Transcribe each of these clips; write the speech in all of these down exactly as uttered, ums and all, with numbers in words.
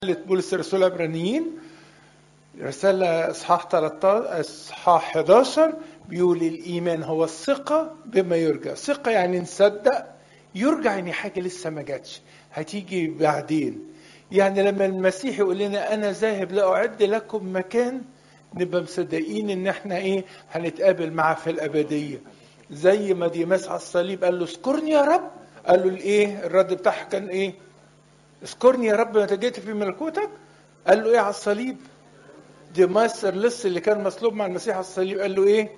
رسالة بولس الرسول العبرانيين رسالة اصحاح ثلاثة عشر اصحاح احد عشر بيقول الإيمان هو الثقة بما يرجى. ثقة يعني نصدق، يرجى يعني حاجة لسه ما جاتش هتيجي بعدين. يعني لما المسيح يقول لنا أنا ذاهب لأعد لكم مكان، نبقى مصدقين إن احنا إيه هنتقابل معاه في الأبدية. زي ما ديماس على الصليب قال له اذكرني يا رب، قال له الإيه الرد بتاعها كان إيه؟ اذكرني يا رب متى جئت في ملكوتك. قال له ايه على الصليب؟ ديماس اللص اللي كان مصلوب مع المسيح على الصليب قال له ايه؟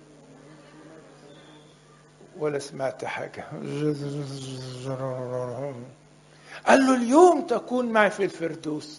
ولا سمعت حاجة. قال له اليوم تكون معي في الفردوس.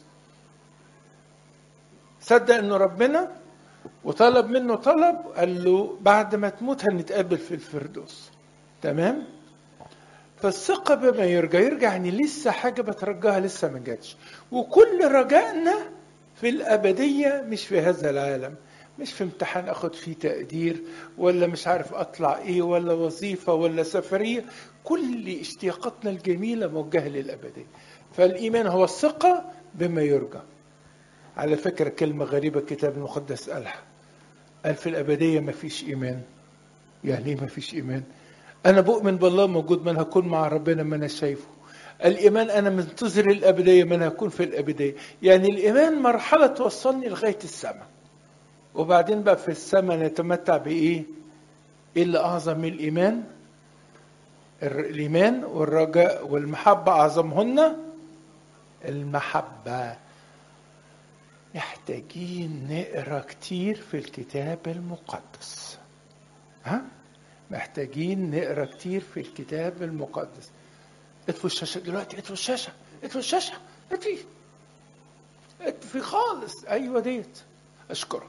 صدق انه ربنا وطلب منه طلب، قال له بعد ما تموت هنتقابل في الفردوس. تمام؟ فالثقة بما يرجى، يرجى يعني لسه حاجة بترجاها لسه ما جاتش، وكل رجائنا في الأبدية مش في هذا العالم، مش في امتحان أخد فيه تقدير ولا مش عارف أطلع إيه ولا وظيفة ولا سفرية. كل اشتياقاتنا الجميلة موجهة للأبدية. فالإيمان هو الثقة بما يرجى. على فكرة كلمة غريبة الكتاب المقدس قالها، قال في الأبدية ما فيش إيمان. يعني ما فيش إيمان؟ أنا بؤمن بالله موجود، من هكون مع ربنا ما أنا شايفه. الإيمان أنا منتظر الأبدية، من هكون في الأبدية. يعني الإيمان مرحلة توصلني لغاية السماء، وبعدين بقى في السماء نتمتع بإيه؟ إيه اللي أعظم من الإيمان؟ الإيمان والرجاء والمحبة أعظمهن المحبة. محتاجين نقرأ كتير في الكتاب المقدس. ها؟ محتاجين نقرأ كتير في الكتاب المقدس. اطفوا الشاشة دلوقتي، اطفوا الشاشة، اطفوا الشاشة، اطفي اطفي خالص. ايوه ديت. اشكرك.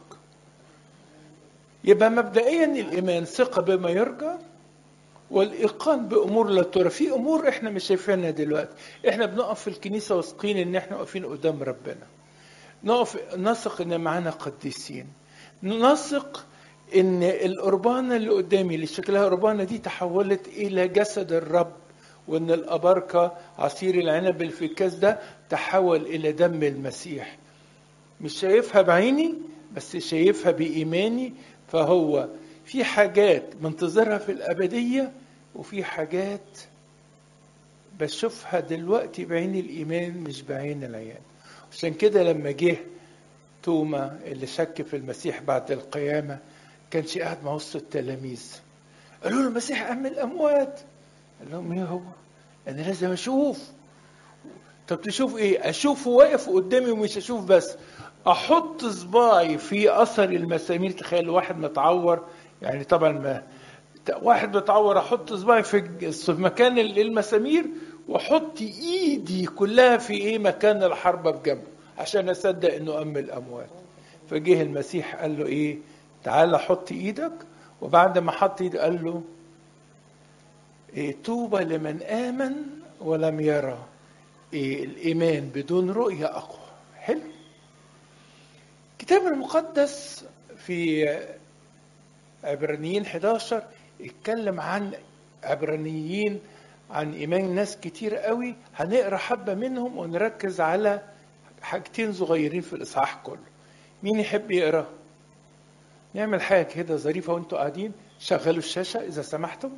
يبقى مبدئيا الايمان ثقة بما يرجى، والايقان بامور لا ترى. في امور احنا مش شايفينها دلوقتي، احنا بنقف في الكنيسة واثقين ان احنا واقفين قدام ربنا، نقف نثق ان معانا قديسين، نثق ان القربانة اللي قدامي اللي شكلها قربانة دي تحولت الى جسد الرب، وان الأبركة عصير العنب اللي في الكاس ده تحول الى دم المسيح. مش شايفها بعيني بس شايفها بإيماني. فهو في حاجات منتظرها في الأبدية، وفي حاجات بشوفها دلوقتي بعين الإيمان مش بعين العيان. عشان كده لما جه توما اللي شك في المسيح بعد القيامة، كانش قاعد مع وسط التلاميذ. قالوا له المسيح قام من الأموات. قال لهم ايه هو؟ انا لازم اشوف. طب تشوف ايه؟ اشوفه واقف قدامي ومش اشوف بس، احط صباعي في اثر المسامير. تخيل واحد متعور، يعني طبعا ما واحد متعور احط صباعي في في مكان المسامير، واحط ايدي كلها في ايه مكان الحربة بجنبه عشان اصدق انه قام من الاموات. فجه المسيح قال له ايه؟ تعالى حط ايدك. وبعد ما حط ايده قال له إيه؟ طوبى لمن آمن ولم يرى. إيه؟ الإيمان بدون رؤية أقوى. حلو. الكتاب المقدس في عبرانيين احد عشر يتكلم عن عبرانيين، عن إيمان ناس كتير قوي. هنقرأ حبة منهم ونركز على حاجتين صغيرين في الإصحاح كله. مين يحب يقرأ؟ نعمل حاجة كده ظريفة وانتوا قاعدين. شغلوا الشاشة إذا سمحتم.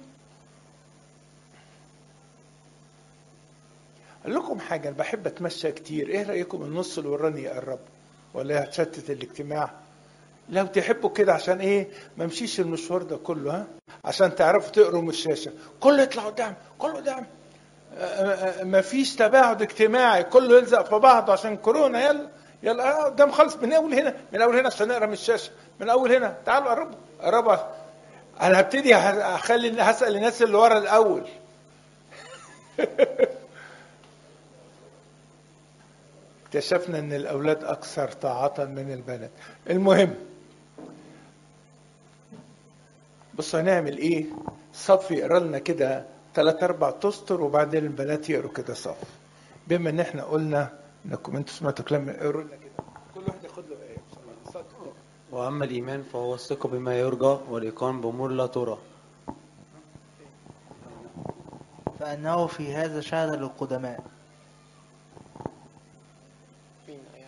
قال لكم حاجة، أنا بحب أتمشى كتير. إيه رأيكم النص اللي وراني يقرب ولا هتشتت الاجتماع؟ لو تحبوا كده عشان إيه ما مشيش المشوار ده كله، ها، عشان تعرفوا تقروا من الشاشة. كله يطلع قدام، كله قدام. مفيش تباعد اجتماعي، كله يلزق في بعض عشان كورونا. يلا يلا قدام خالص، من أول هنا، من أول هنا عشان نقرا من الشاشة. من أول هنا، تعالوا قربوا قربوا. أنا هبتدي هخلي هسأل الناس اللي ورا الأول. اكتشفنا ان الاولاد اكثر طاعة من البنات. المهم بص هنعمل ايه؟ صف يقرا لنا كده ثلاث اربع تستر، وبعدين البنات يقروا كده صف. بما ان احنا قلنا انكم انتوا سمعتوا كلام، اقروا لنا كده كل واحد ياخد له ايه. واما الايمان فهو الثقة بما يرجى والايقان بامور لا ترى. فانه في هذا شهد للقدماء. فين يا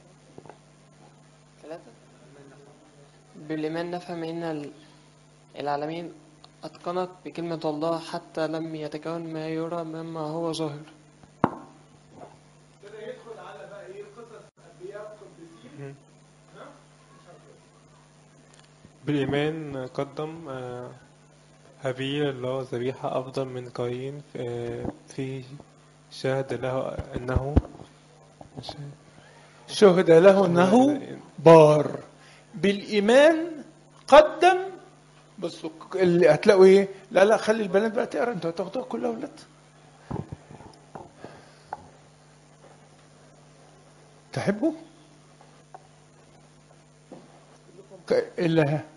ثلاثة؟ بالإيمان نفهم أن ال- العالمين أتقنت بكلمة الله حتى لم يتكون ما يرى مما هو ظاهر. بالإيمان قدم آه، هابيل الله ذبيحة أفضل من قايين آه، في شهد له أنه شهد له انه بار. بالايمان قدم. بصوا اللي هتلاقوا ايه، لا لا خلي البنات بقى تقرا، انتوا هتاخدوها كلها ولاد. تحبوا الا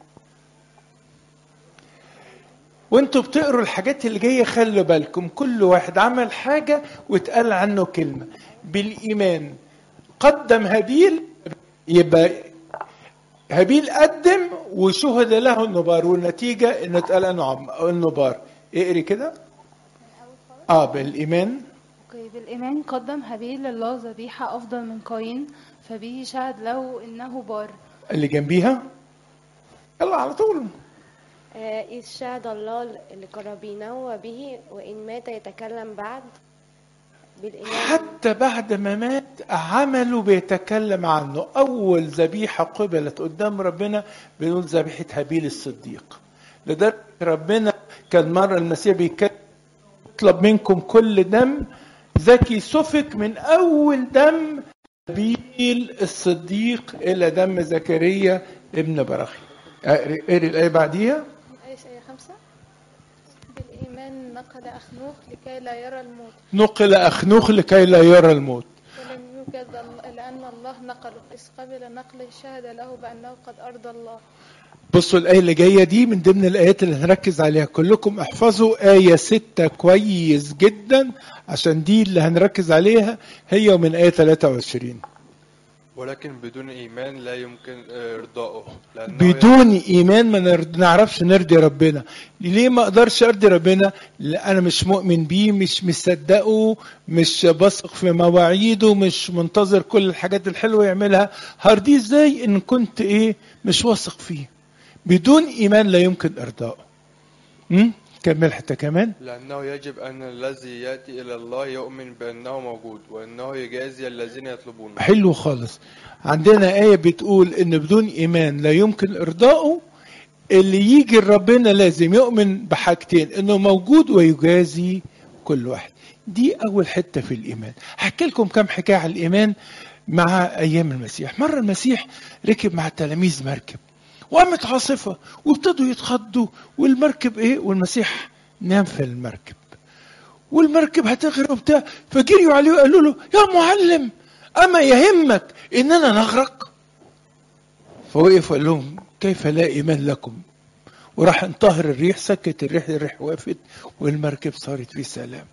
وانتوا بتقروا الحاجات اللي جايه خلوا بالكم، كل واحد عمل حاجه واتقال عنه كلمه. بالايمان قدم هابيل، يبقى هابيل قدم وشهد له انه بار، والنتيجه انه اتقال انه عم انه بار. اقري كده. اه بالايمان. اوكي، بالإيمان قدم هابيل لله ذبيحة أفضل من قايين فبه شهد له إنه بار. اللي جنبيها يلا على طول. آه، إذ شهد الله لقرابينه وبه وإن مات يتكلم بعد. بالإيمان حتى بعد ما مات عمله بيتكلم عنه. أول ذبيحة قبلت قدام ربنا بنقول ذبيحة هابيل الصديق. لدرجة ربنا كان مرة المسيح بيتكلم يطلب منكم كل دم ذكي سفك من أول دم هابيل الصديق إلى دم زكريا ابن براخي. اقري الآية بعديها. آية خمسة. بالإيمان نقل أخنوخ لكي لا يرى الموت. نقل أخنوخ لكي لا يرى الموت. ولم يوجد ال- لأن الله نقله، إذ قبل نقله شهد له بأنه قد أرضى الله. بصوا الآية اللي جاية دي من ضمن الآيات اللي هنركز عليها. كلكم احفظوا آية ستة كويس جدا، عشان دي اللي هنركز عليها، هي ومن آية ثلاثة وعشرين. ولكن بدون إيمان لا يمكن إرضائه. لأنه بدون إيمان ما نرد- نعرفش نرضي ربنا. ليه ما أقدرش أرضي ربنا؟ لأن أنا مش مؤمن بيه، مش مصدقه، مش بثق في مواعيده، مش منتظر كل الحاجات الحلوة يعملها. هرضيه إزاي إن كنت إيه مش واثق فيه؟ بدون إيمان لا يمكن إرضائه. أمم؟ كمل حتى كمان. لأنه يجب أن الذي يأتي إلى الله يؤمن بأنه موجود وأنه يجازي الذين يطلبونه. حلو خالص. عندنا آية بتقول إن بدون إيمان لا يمكن إرضائه. اللي يجي لربنا لازم يؤمن بحاجتين، إنه موجود ويجازي كل واحد. دي أول حتة في الإيمان. هحكي لكم كم حكاية على الإيمان مع أيام المسيح. مرة المسيح ركب مع التلاميذ مركب وقامت عاصفة وابتدوا يتخضوا، والمركب إيه، والمسيح نام في المركب والمركب هتغرق وبتاع. فجريوا عليه وقالوا له يا معلم أما يهمك إننا نغرق؟ فوقف وقال لهم كيف لا إيمان لكم؟ وراح انطهر الريح، سكت الريح، الريح وقفت والمركب صارت في سلام.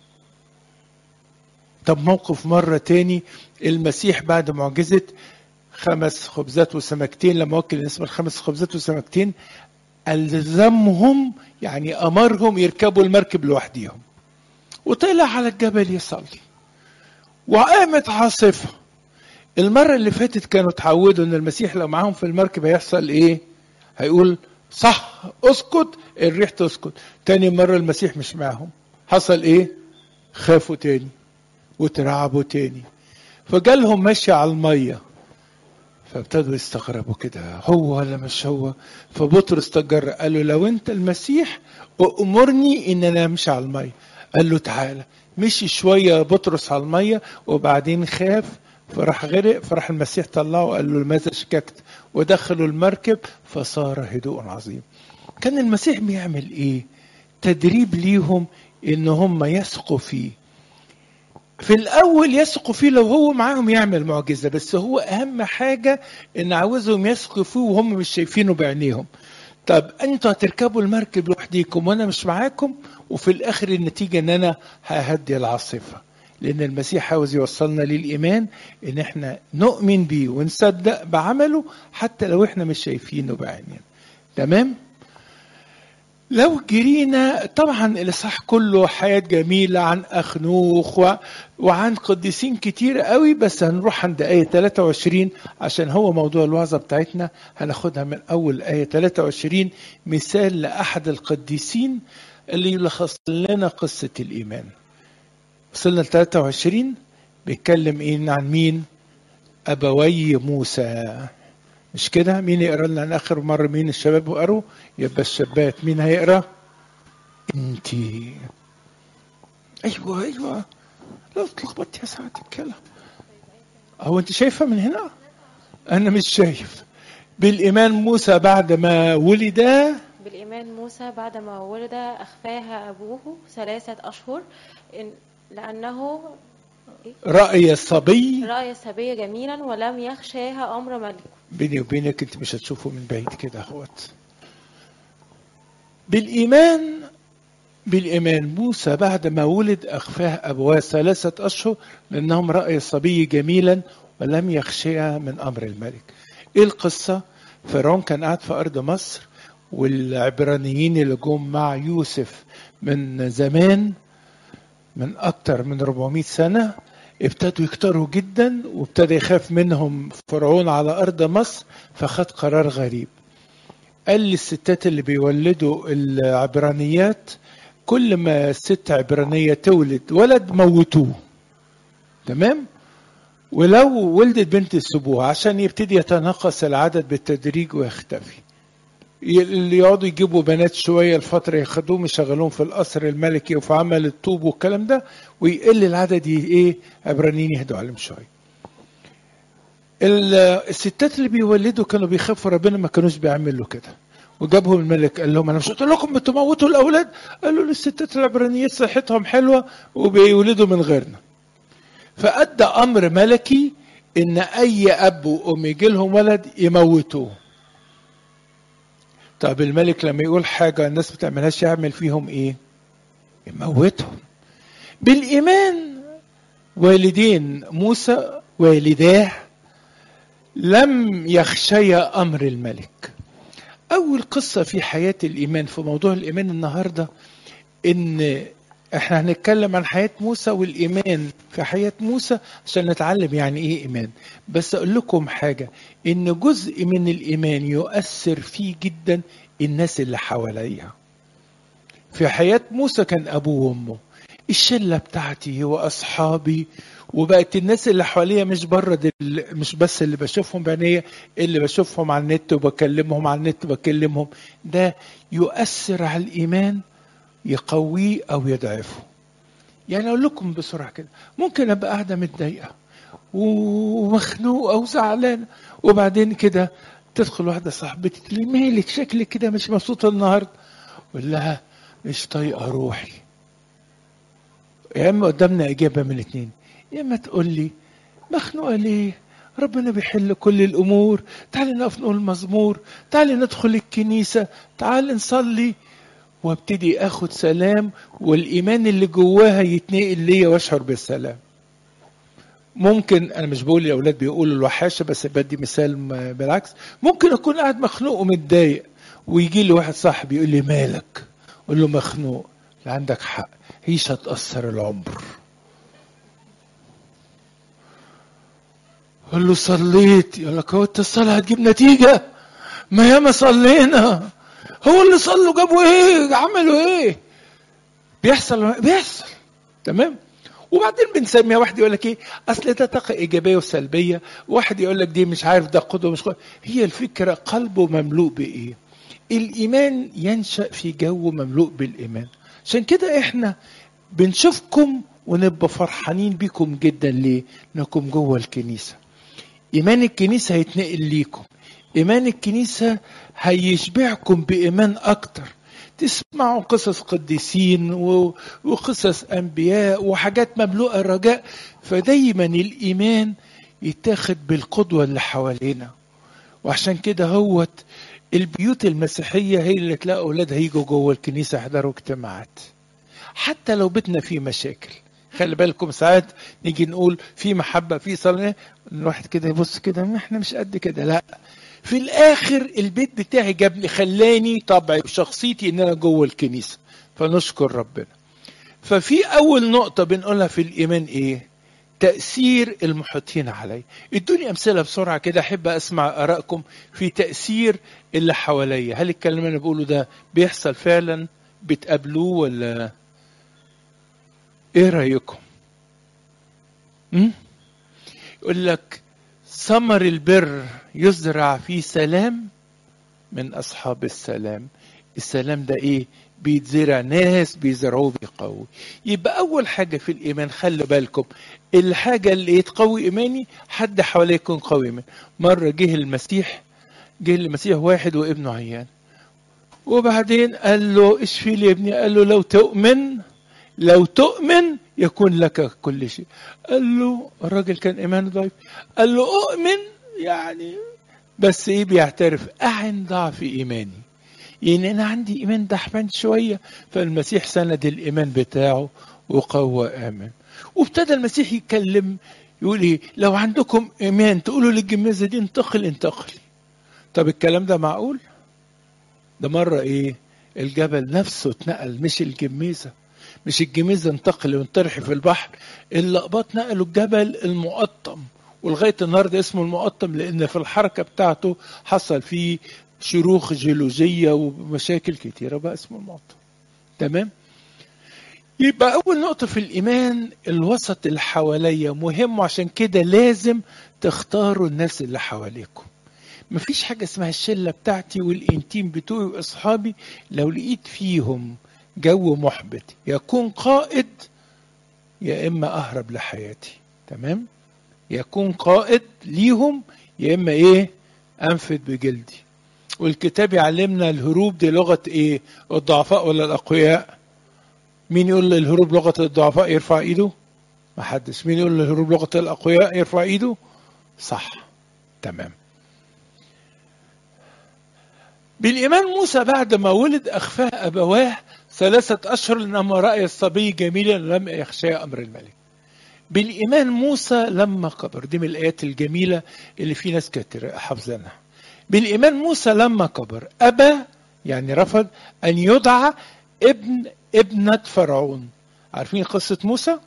طب موقف مرة تاني، المسيح بعد معجزة خمس خبزات وسمكتين، لما وكل الناس بالخمس خبزات وسمكتين ألزمهم، يعني أمرهم يركبوا المركب لوحديهم، وطلع على الجبل يصلي وقامت عاصفة. المرة اللي فاتت كانوا تعودوا ان المسيح لو معاهم في المركب هيحصل ايه؟ هيقول صح اسكت، الريح تسكت. تاني مرة المسيح مش معاهم، حصل ايه؟ خافوا تاني وترعبوا تاني، فجالهم ماشي على المية، فابتدوا يستغربوا كده هو ولا مش هو. فبطرس تجرأ قال له لو انت المسيح أمرني ان انا امشي على المية. قال له تعالى. مشي شوية بطرس على المية وبعدين خاف فراح غرق، فراح المسيح طلعه وقال له لماذا شككت؟ ودخلوا المركب فصار هدوء عظيم. كان المسيح بيعمل ايه؟ تدريب ليهم ان هم يثقوا فيه. في الاول يثقوا فيه، لو هو معاهم يعمل معجزة، بس هو اهم حاجة ان عاوزهم يثقوا فيه وهم مش شايفينه بعينيهم. طب انتوا هتركبوا المركب لوحديكم وانا مش معاكم، وفي الاخر النتيجة ان انا ههدي العاصفة. لان المسيح عاوز يوصلنا للايمان، ان احنا نؤمن بيه ونصدق بعمله حتى لو احنا مش شايفينه بعينينا. تمام؟ لو جرينا طبعا الإصحاح كله حياة جميلة عن أخنوخ و... وعن قديسين كتير قوي، بس هنروح عند آية ثلاثة وعشرين عشان هو موضوع الوعظة بتاعتنا. هناخدها من أول آية ثلاثة وعشرين، مثال لأحد القديسين اللي يلخص لنا قصة الإيمان. وصلنا ل ثلاثة وعشرين بيتكلم إيه عن مين؟ أبوي موسى، مش كده؟ مين يقرأ لنا عن آخر مرة؟ مين الشباب وقروا؟ يبقى الشبات. مين هيقرأ؟ انتي. ايوه ايوه، لو اتلخبطت يا ساعة الكلام. هو انت شايفة من هنا؟ انا مش شايف. بالإيمان موسى بعد ما ولد بالإيمان موسى بعد ما ولد أخفاها أبوه ثلاثة أشهر إن لأنه رأي الصبي رأي الصبي جميلا ولم يخشاها أمر ملك. بيني وبينك انت مش هتشوفه من بعيد كده اخوات. بالإيمان بالإيمان موسى بعد ما ولد أخفاه أبواه ثلاثة أشهر لأنهم رأي الصبي جميلا ولم يخشى من أمر الملك. إيه القصة؟ فرعون كان قاعد في أرض مصر، والعبرانيين اللي جم مع يوسف من زمان من أكتر من أربعمائة سنة ابتدوا يكتروا جدا، وابتدى يخاف منهم فرعون على أرض مصر، فخد قرار غريب. قال للستات اللي بيولدوا العبرانيات كل ما الست عبرانية تولد ولد موتوه، تمام؟ ولو ولدت بنت سيبوها عشان يبتدي يتناقص العدد بالتدريج ويختفي. اللي يقعدوا يجيبوا بنات شوية الفترة ياخدوهم يشغلوهم في القصر الملكي وفي عمل الطوب والكلام ده، ويقل العدد ايه عبرانيين يهدوا عليهم شوية. الستات اللي بيولدوا كانوا بيخافوا ربنا، ما كانوش بيعملوا كده، وجابهم الملك قال لهم انا مش قلت لكم بتموتوا الاولاد؟ قالوا للستات العبرانيات صحتهم حلوه وبيولدوا من غيرنا. فادى امر ملكي ان اي اب وام يجي لهم ولد يموتوه. طب الملك لما يقول حاجه الناس ما تعملهاش يعمل فيهم ايه؟ يموتهم. بالايمان والدين موسى والداه لم يخشيا امر الملك. أول قصة في حياة الإيمان في موضوع الإيمان النهاردة، إن إحنا هنتكلم عن حياة موسى والإيمان في حياة موسى عشان نتعلم يعني إيه إيمان. بس أقول لكم حاجة، إن جزء من الإيمان يؤثر فيه جدا الناس اللي حواليها. في حياة موسى كان أبوه وأمه، الشلة بتاعتي وأصحابي، وبقت الناس اللي حواليا مش بره، مش بس اللي بشوفهم بعينيا، اللي بشوفهم على النت وبكلمهم على النت بكلمهم. ده يؤثر على الإيمان، يقويه أو يضعفه. يعني أقول لكم بسرعة كده، ممكن أبقى قاعدة متضايقة ومخنوقة وزعلانة، وبعدين كده تدخل واحدة صاحبتي تقول لي مالك شكلك كده مش مبسوطة النهاردة؟ أقول لها مش طايقة روحي. يا اما قدامنا اجابه من الاثنين، يا اما تقول لي مخنوقه ليه؟ ربنا بيحل كل الامور، تعالي نقف نقول مزمور، تعالي ندخل الكنيسه، تعالي نصلي، وابتدي اخد سلام، والايمان اللي جواها يتنقل ليا واشعر بالسلام. ممكن انا مش بقول الاولاد بيقولوا الوحاشه، بس بدي مثال بالعكس. ممكن اكون قاعد مخنوق ومتضايق، ويجي لي واحد صاحبي يقول لي مالك؟ اقول له مخنوق. لا عندك حق، هيش هتأثر العمر. قال له صليت؟ يقول لك هو انت الصلاة هتجيب نتيجة؟ ما ياما صلينا. هو اللي صلوا جابوا ايه؟ عملوا ايه؟ بيحصل بيحصل تمام. وبعدين بنسميها، واحد يقول لك ايه اصل ده طاقة ايجابية وسلبية، واحد يقول لك دي مش عارف ده قدوة مش قدوة. هي الفكرة قلبه مملوء بايه؟ الايمان ينشأ في جو مملوء بالايمان. عشان كده احنا بنشوفكم ونبقى فرحانين بيكم جدا. ليه؟ انكم جوه الكنيسة. ايمان الكنيسة هيتنقل ليكم، ايمان الكنيسة هيشبعكم بايمان اكتر. تسمعوا قصص قديسين وقصص انبياء وحاجات مملوءة الرجاء، فدايما الايمان يتاخد بالقدوة اللي حوالينا. وعشان كده هوت البيوت المسيحية هي اللي تلاقي أولادها يجوا جوه الكنيسة يحضروا اجتماعات، حتى لو بيتنا فيه مشاكل. خلي بالكم ساعات نيجي نقول في محبة في صلاة، الواحد كده يبص كده احنا مش قد كده. لا، في الاخر البيت بتاعي جابني خلاني طبعي وشخصيتي ان انا جوه الكنيسه، فنشكر ربنا. ففي اول نقطه بنقولها في الايمان ايه؟ تاثير المحيطين علي. ادوني امثله بسرعه كده، احب اسمع ارائكم في تاثير اللي حواليا. هل الكلام اللي انا بقوله ده بيحصل فعلا؟ بتقابلوه ولا ايه رايكم؟ امم يقول لك ثمر البر يزرع فيه سلام من اصحاب السلام. السلام ده ايه؟ بيتزرع، ناس بيزرعوه بيقوي. يبقى اول حاجه في الايمان خلي بالكم، الحاجه اللي تقوي ايماني حد حواليه يكون قوي ايمان. مره جه المسيح جه المسيح واحد وابنه عيان، وبعدين قال له اشفي لي ابني. قال له لو تؤمن لو تؤمن يكون لك كل شيء. قال له الراجل كان ايمانه ضعيف، قال له اؤمن يعني بس ايه؟ بيعترف اعن ضعف ايماني، يعني انا عندي ايمان ضعفان شويه. فالمسيح سند الايمان بتاعه وقوى امن. وابتدى المسيح يتكلم يقول ايه؟ لو عندكم ايمان تقولوا للجميزه دي انتقل انتقل. طب الكلام ده معقول؟ ده مره ايه؟ الجبل نفسه اتنقل، مش الجميزه. مش الجميزه انتقل وانطرح في البحر، اللقباط نقلوا الجبل المقطم، ولغايه النهارده اسمه المقطم لان في الحركه بتاعته حصل فيه شروخ جيولوجيه ومشاكل كتيره، بقى اسمه المقطم. تمام؟ يبقى اول نقطه في الايمان الوسط اللي حواليا مهم، وعشان كده لازم تختاروا الناس اللي حواليكم. مفيش حاجه اسمها الشله بتاعتي والانتيم بتوعي واصحابي لو لقيت فيهم جو محبط يكون قائد، يا اما اهرب لحياتي. تمام؟ يكون قائد ليهم، يا اما ايه؟ انفد بجلدي. والكتاب يعلمنا الهروب دي لغه ايه؟ الضعفاء ولا الاقوياء؟ مين يقول الهروب لغه الضعفاء يرفع ايده؟ ما حدش. مين يقول الهروب لغه الاقوياء يرفع ايده؟ صح. تمام. بالإيمان موسى بعد ما ولد أخفاه أبواه ثلاثة أشهر لما رأى الصبي جميلا لم يخشى أمر الملك. بالإيمان موسى لما كبر، دي من الآيات الجميلة اللي في ناس كتير حافظينها. بالإيمان موسى لما كبر أبى، يعني رفض أن يدعى ابن ابنة فرعون. عارفين قصة موسى؟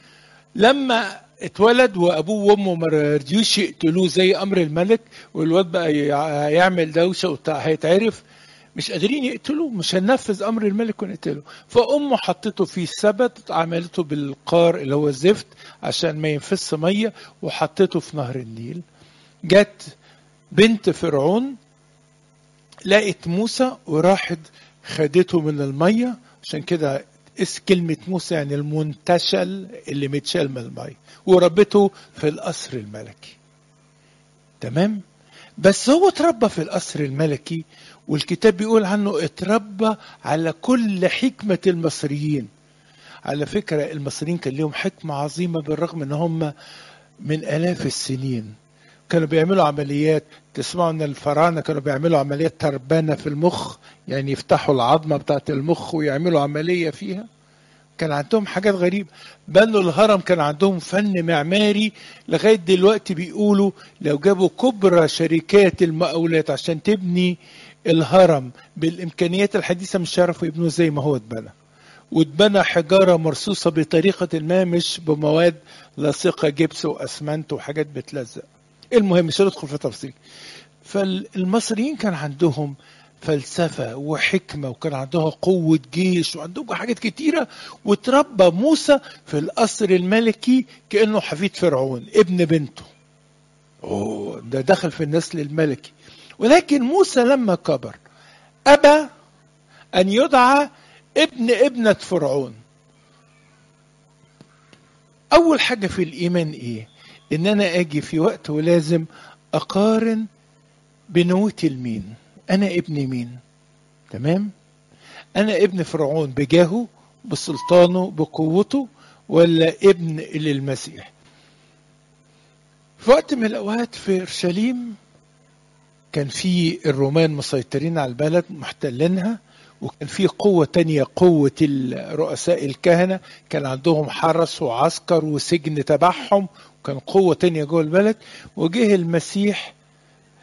لما اتولد وابوه وامه ما رضيوش يقتلوه زي امر الملك، والواد بقى يعمل دوشه وبتاع هيتعرف، مش قادرين يقتلوه، مش هننفذ امر الملك ونقتله. فامه حطته في سبت، عملته بالقار اللي هو الزفت عشان ما ينفس ميه، وحطته في نهر النيل. جت بنت فرعون لقت موسى وراحت خدته من الميه، عشان كده اس كلمة موسى يعني المنتشل اللي متشال من المي، وربته في القصر الملكي. تمام؟ بس هو اتربى في القصر الملكي، والكتاب بيقول عنه اتربى على كل حكمة المصريين. على فكرة المصريين كان لهم حكمة عظيمة بالرغم ان هم من آلاف السنين كانوا بيعملوا عمليات. تسمعوا ان الفراعنة كانوا بيعملوا عمليات تربانة في المخ، يعني يفتحوا العظمة بتاعت المخ ويعملوا عملية فيها. كان عندهم حاجات غريبة. بنوا الهرم كان عندهم فن معماري لغاية دلوقتي. بيقولوا لو جابوا كبرى شركات المقاولات عشان تبني الهرم بالإمكانيات الحديثة مش هيعرفوا يبنوه زي ما هو اتبنى. واتبنى حجارة مرصوصة بطريقة ما، مش بمواد لاصقة جبس وأسمنت وحاجات بتلزق. المهم مش هندخل في تفصيل. فالمصريين كان عندهم فلسفة وحكمة، وكان عندها قوة جيش، وعندهم حاجات كتيرة. وتربى موسى في القصر الملكي كأنه حفيد فرعون، ابن بنته. أوه، ده دخل في النسل الملكي. ولكن موسى لما كبر أبى أن يدعى ابن ابنة فرعون. أول حاجة في الإيمان إيه؟ إن أنا أجي في وقت ولازم أقارن بنوتي لمين. أنا ابن مين؟ تمام؟ أنا ابن فرعون بجاهه بسلطانه بقوته، ولا ابن للمسيح؟ في وقت من الأوقات في أورشليم كان في الرومان مسيطرين على البلد محتلينها، وكان في قوة تانية، قوة الرؤساء الكهنة، كان عندهم حرس وعسكر وسجن تبعهم، وكان قوة تانية جوه البلد. وجه المسيح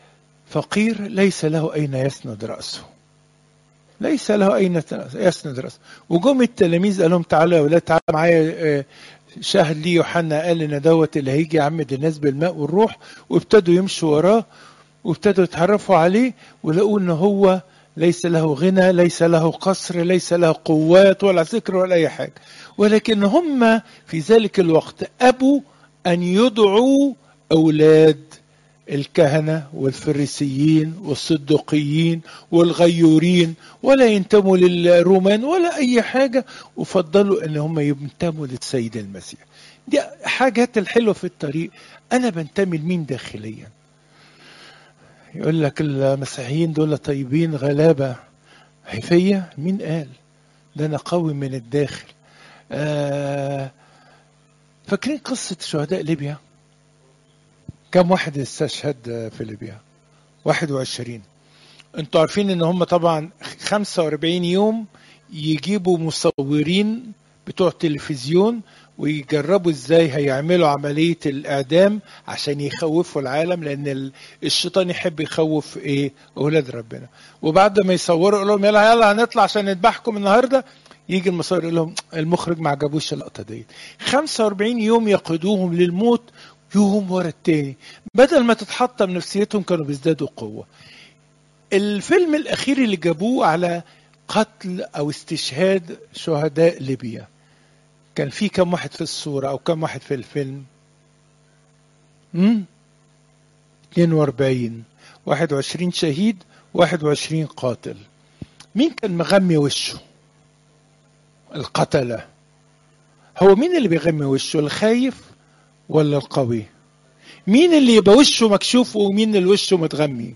فقير ليس له أين يسند رأسه، ليس له أين يسند رأسه. وجم التلاميذ قال لهم تعالوا يا ولاد، تعالوا معايا شاهد لي يوحنا قال لنا دوت اللي هيجي يعمد الناس بالماء والروح. وابتدوا يمشوا وراه وابتدوا يتعرفوا عليه، ولقوا ان هو ليس له غنى، ليس له قصر، ليس له قوات ولا ذكر ولا اي حاجه، ولكن هم في ذلك الوقت ابوا ان يدعوا اولاد الكهنه والفريسيين والصدقيين والغيورين، ولا ينتموا للرومان ولا اي حاجه، وفضلوا ان هم ينتموا للسيد المسيح. دي حاجات الحلوه في الطريق. انا بنتمي لمين داخليا؟ يقول لك المسيحيين دول طيبين غلابه هيفيه. مين قال؟ ده انا قوي من الداخل. آه فاكرين قصه شهداء ليبيا؟ كم واحد استشهد في ليبيا؟ واحد وعشرين. انتوا عارفين ان هم طبعا خمسة واربعين يوم يجيبوا مصورين بتوع تلفزيون ويجربوا ازاي هيعملوا عملية الاعدام عشان يخوفوا العالم، لان الشيطان يحب يخوف ايه؟ اولاد ربنا. وبعد ما يصوروا يقول لهم يلا يلا هنطلع عشان نذبحكم النهارده، يجي المصور يقول لهم المخرج ما عجبوش اللقطه دي. خمسة واربعين يوم يقودوهم للموت يوم ورا التاني، بدل ما تتحطم نفسيتهم كانوا بيزدادوا قوة. الفيلم الأخير اللي جابوه على قتل أو استشهاد شهداء ليبيا، كان فيه كم واحد في الصورة أو كم واحد في الفيلم؟ امم اثنين واربعين. واحد وعشرين شهيد، واحد وعشرين قاتل. مين كان مغمي وشه؟ القتلة. هو مين اللي بيغمي وشه؟ الخايف ولا القوي؟ مين اللي يبقى وشه مكشوف ومين اللي وشه متغمي؟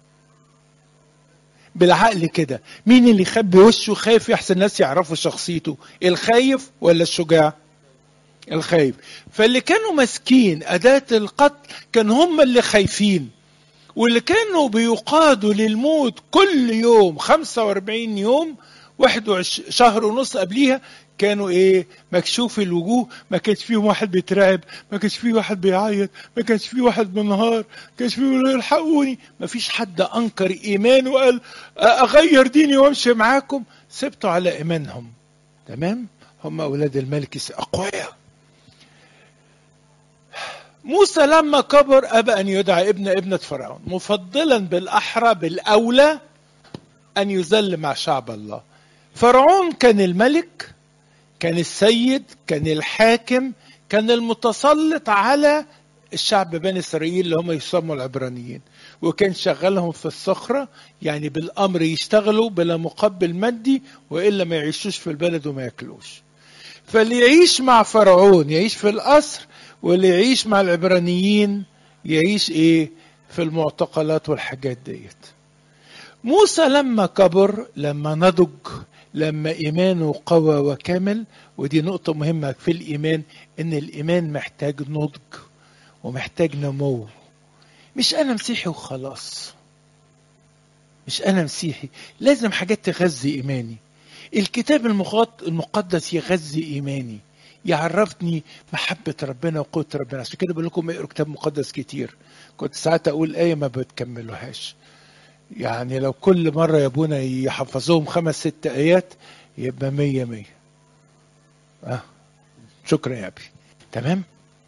بالعقل كده مين اللي يخبي وشه خايف يحسن الناس يعرفوا شخصيته؟ الخايف ولا الشجاع؟ الخايف. فاللي كانوا ماسكين أداة القتل كانوا هم اللي خايفين، واللي كانوا بيقادوا للموت كل يوم خمسة واربعين يوم، واحد وعشرين شهر ونص قبليها، كانوا ايه؟ مكشوف الوجوه، ما كانش فيهم واحد بيترعب، ما كانش فيه واحد بيعيط، ما كانش فيه واحد منهار، ما كانش فيه يقول الحقوني، ما فيش حد انكر ايمانه وقال اغير ديني وامشي معاكم. سبتوا على ايمانهم. تمام؟ هم اولاد الملك اقوياء. موسى لما كبر ابى ان يدعى ابن ابنة فرعون، مفضلا بالاحرى بالاولى ان يذل مع شعب الله. فرعون كان الملك، كان السيد، كان الحاكم، كان المتسلط على الشعب بني إسرائيل اللي هم يسموا العبرانيين، وكان شغلهم في الصخرة، يعني بالأمر يشتغلوا بلا مقابل مادي، وإلا ما يعيشوش في البلد وما يأكلوش. فاللي يعيش مع فرعون يعيش في القصر، واللي يعيش مع العبرانيين يعيش إيه؟ في المعتقلات والحاجات ديت. موسى لما كبر، لما نضج، لما إيمانه قوى وكامل، ودي نقطة مهمة في الإيمان، إن الإيمان محتاج نضج ومحتاج نمو. مش أنا مسيحي وخلاص، مش أنا مسيحي، لازم حاجات تغذي إيماني. الكتاب المقدس يغذي إيماني، يعرفني محبة ربنا وقوة ربنا. عشان كده بقول لكم اقروا كتاب مقدس كتير. كنت ساعات أقول آية ما بتكملوهاش، يعني لو كل مرة يا ابونا يحفظوهم خمس ست آيات يبقى مية مية. آه. شكرا يا أبي. تمام؟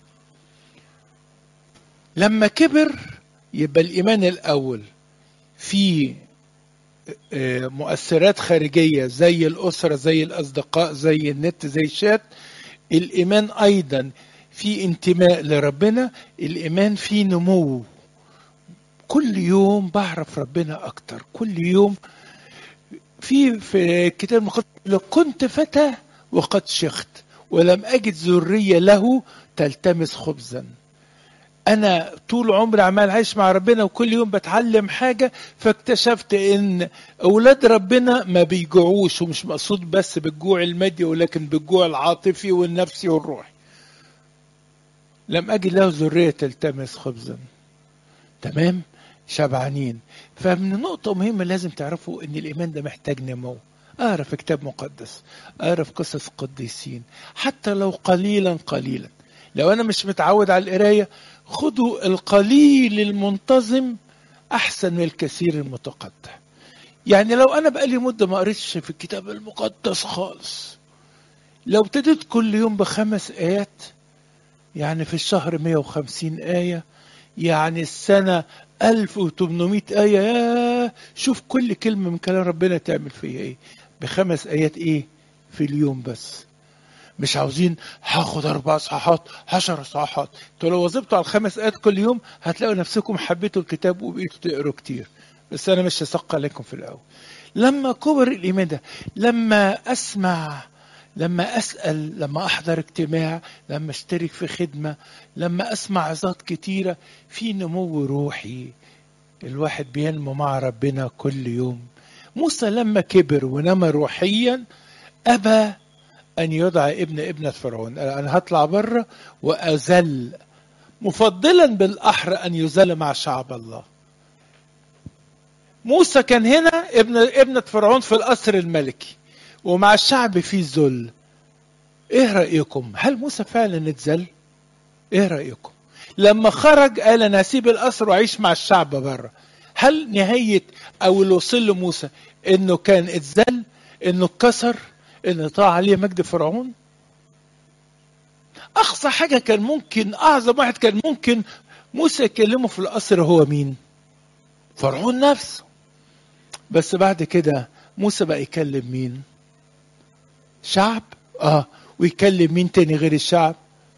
لما كبر يبقى الإيمان الأول في مؤثرات خارجية زي الأسرة، زي الأصدقاء، زي النت، زي الشات. الإيمان أيضا في انتماء لربنا، الإيمان في نمو. كل يوم بعرف ربنا أكتر، كل يوم. في في الكتاب المقدس لو كنت فتى وقد شخت ولم أجد ذرية له تلتمس خبزا. أنا طول عمري عمال عايش مع ربنا وكل يوم بتعلم حاجة، فاكتشفت إن أولاد ربنا ما بيجوعوش، ومش مقصود بس بالجوع المادي ولكن بالجوع العاطفي والنفسي والروحي. لم أجد له ذرية تلتمس خبزا. تمام؟ شبعانين. فمن نقطة مهمة لازم تعرفوا إن الإيمان ده محتاج نمو. أقرأ في كتاب مقدس، أقرأ في قصص قديسين، حتى لو قليلا قليلا. لو أنا مش متعود على القراية، خدوا القليل المنتظم أحسن من الكثير المتقطع. يعني لو أنا بقالي مدة ما قريتش في الكتاب المقدس خالص، لو ابتديت كل يوم بخمس آيات، يعني في الشهر مية وخمسين آية، يعني السنة ألف وتمنمية آية. يا شوف كل كلمة من كلام ربنا تعمل فيها إيه بخمس آيات إيه في اليوم بس. مش عاوزين هاخد أربع صحات عشر صحات. انتوا لو وظبتوا على الخمس آيات كل يوم هتلاقوا نفسكم حبيتوا الكتاب وبقيتوا تقروا كتير. بس أنا مش هسق عليكم في الأول. لما كبر الإيمان ده، لما أسمع، لما أسأل، لما أحضر اجتماع، لما اشترك في خدمة، لما أسمع عظات كتيرة، في نمو روحي. الواحد بينمو مع ربنا كل يوم. موسى لما كبر ونمى روحيا أبى أن يدعى ابن ابنة فرعون. أنا هطلع بره وأذل، مفضلا بالأحرى أن يذل مع شعب الله. موسى كان هنا ابن ابنة فرعون في القصر الملكي ومع الشعب فيه ذل. ايه رأيكم؟ هل موسى فعلا اتذل؟ ايه رأيكم؟ لما خرج قال انا هسيب القصر واعيش مع الشعب بره. هل نهاية او اللي وصل له موسى انه كان اتذل، انه اتكسر، انه طاع عليه مجد فرعون؟ اقصى حاجة كان ممكن، اعظم واحد كان ممكن موسى يكلمه في القصر هو مين؟ فرعون نفسه. بس بعد كده موسى بقى يكلم مين؟ شعب. اه ويكلم مين تاني غير الشعب؟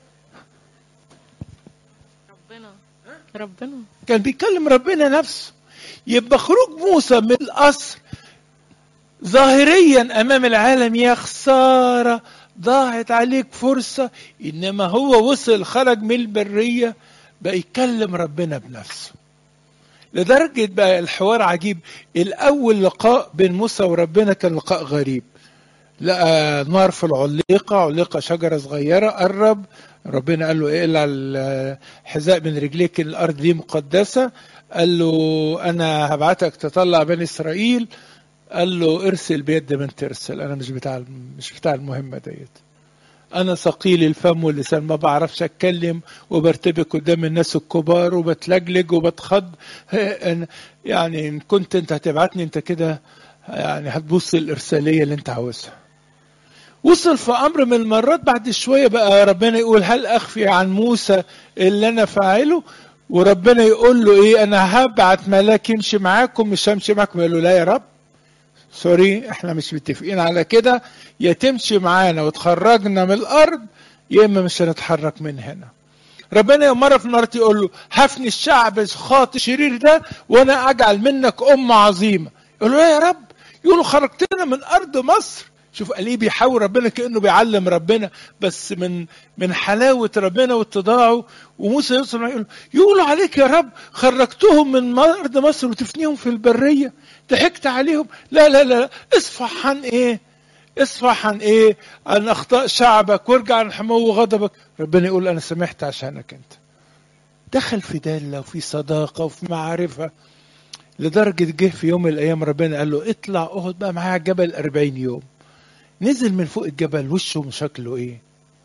ربنا. ربنا كان بيكلم ربنا نفسه. يبقى خروج موسى من القصر ظاهريا امام العالم يا خساره، ضاعت عليك فرصه، انما هو وصل خرج من البريه بقى يكلم ربنا بنفسه. لدرجه بقى الحوار عجيب. الاول لقاء بين موسى وربنا كان لقاء غريب. لقى نار في العليقة، عليقة شجرة صغيرة، قرب ربنا قال له ايه اقلع الحذاء من رجليك، الارض دي مقدسة. قال له انا هبعتك تطلع بني اسرائيل. قال له ارسل بيد من ترسل، انا مش بتاع مش بتاع المهمة ديت. انا ثقيل الفم واللسان، ما بعرفش اتكلم وبرتبك قدام الناس الكبار وبتلجلج وبتخض. يعني ان كنت انت هتبعتني انت كده يعني هتبص الارسالية اللي انت عاوزها. وصل في امر من المرات بعد شوية بقى ربنا يقول هل اخفي عن موسى اللي انا فاعله؟ وربنا يقول له ايه؟ انا هبعت ملاك يمشي معاكم مش همشي معاكم. يقول له لا يا رب سوري احنا مش متفقين على كده، يا تمشي معانا وتخرجنا من الارض يا اما مش هنتحرك من هنا. ربنا يوم مرة في المرة يقول له هفني الشعب الخاطئ الشرير ده وانا اجعل منك امة عظيمة. يقول له لا يا رب. يقول له خرجتنا من ارض مصر. شوف قال ايه؟ بيحاول ربنا كأنه بيعلم ربنا، بس من من حلاوة ربنا واتضاعه. وموسى يوصل يقول يقولوا عليك يا رب خرجتهم من ارض مصر وتفنيهم في البرية، ضحكت عليهم. لا لا لا اصفح عن ايه؟ اصفح عن ايه؟ عن اخطاء شعبك وارجع عن حمو غضبك. ربنا يقول انا سمحت عشانك انت. دخل في دالة وفي صداقة وفي معرفة، لدرجة جه في يوم من الايام ربنا قال له اطلع اقعد بقى معايا الجبل أربعين يوم. نزل من فوق الجبل وشه شكله ايه؟